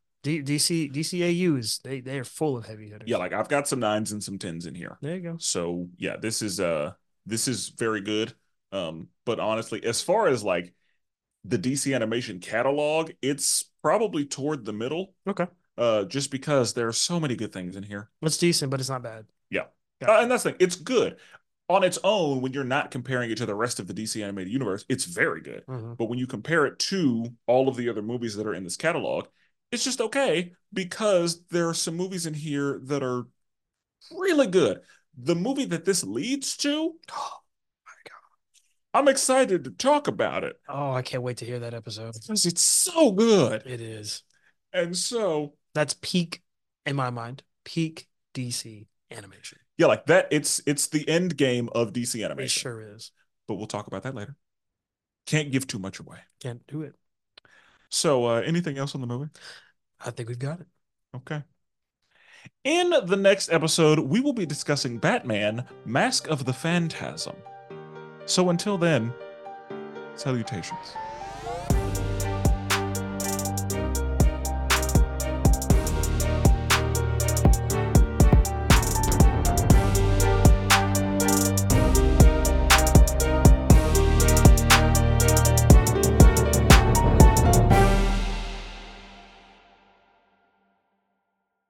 DCAUs, they are full of heavy hitters. Yeah, like I've got some 9s and some 10s in here. There you go. So yeah, this is very good. But honestly, as far as like the DC animation catalog, it's probably toward the middle, Okay. just because there are so many good things in here. It's decent, but it's not bad. Yeah. Gotcha. And that's the thing. It's good. On its own, when you're not comparing it to the rest of the DC animated universe, it's very good. Hmm. But when you compare it to all of the other movies that are in this catalog, it's just okay because there are some movies in here that are really good. The movie that this leads to, Oh my God. I'm excited to talk about it Oh, I can't wait to hear that episode. because it's so good. It is. And so, That's peak, in my mind, peak DC animation. yeah, like that, it's the end game of DC It animation. sure is. But we'll talk about that later. Can't give too much away. Can't do it. So, anything else on the movie? I think we've got it. Okay. In the next episode, we will be discussing Batman: Mask of the Phantasm. So until then, salutations.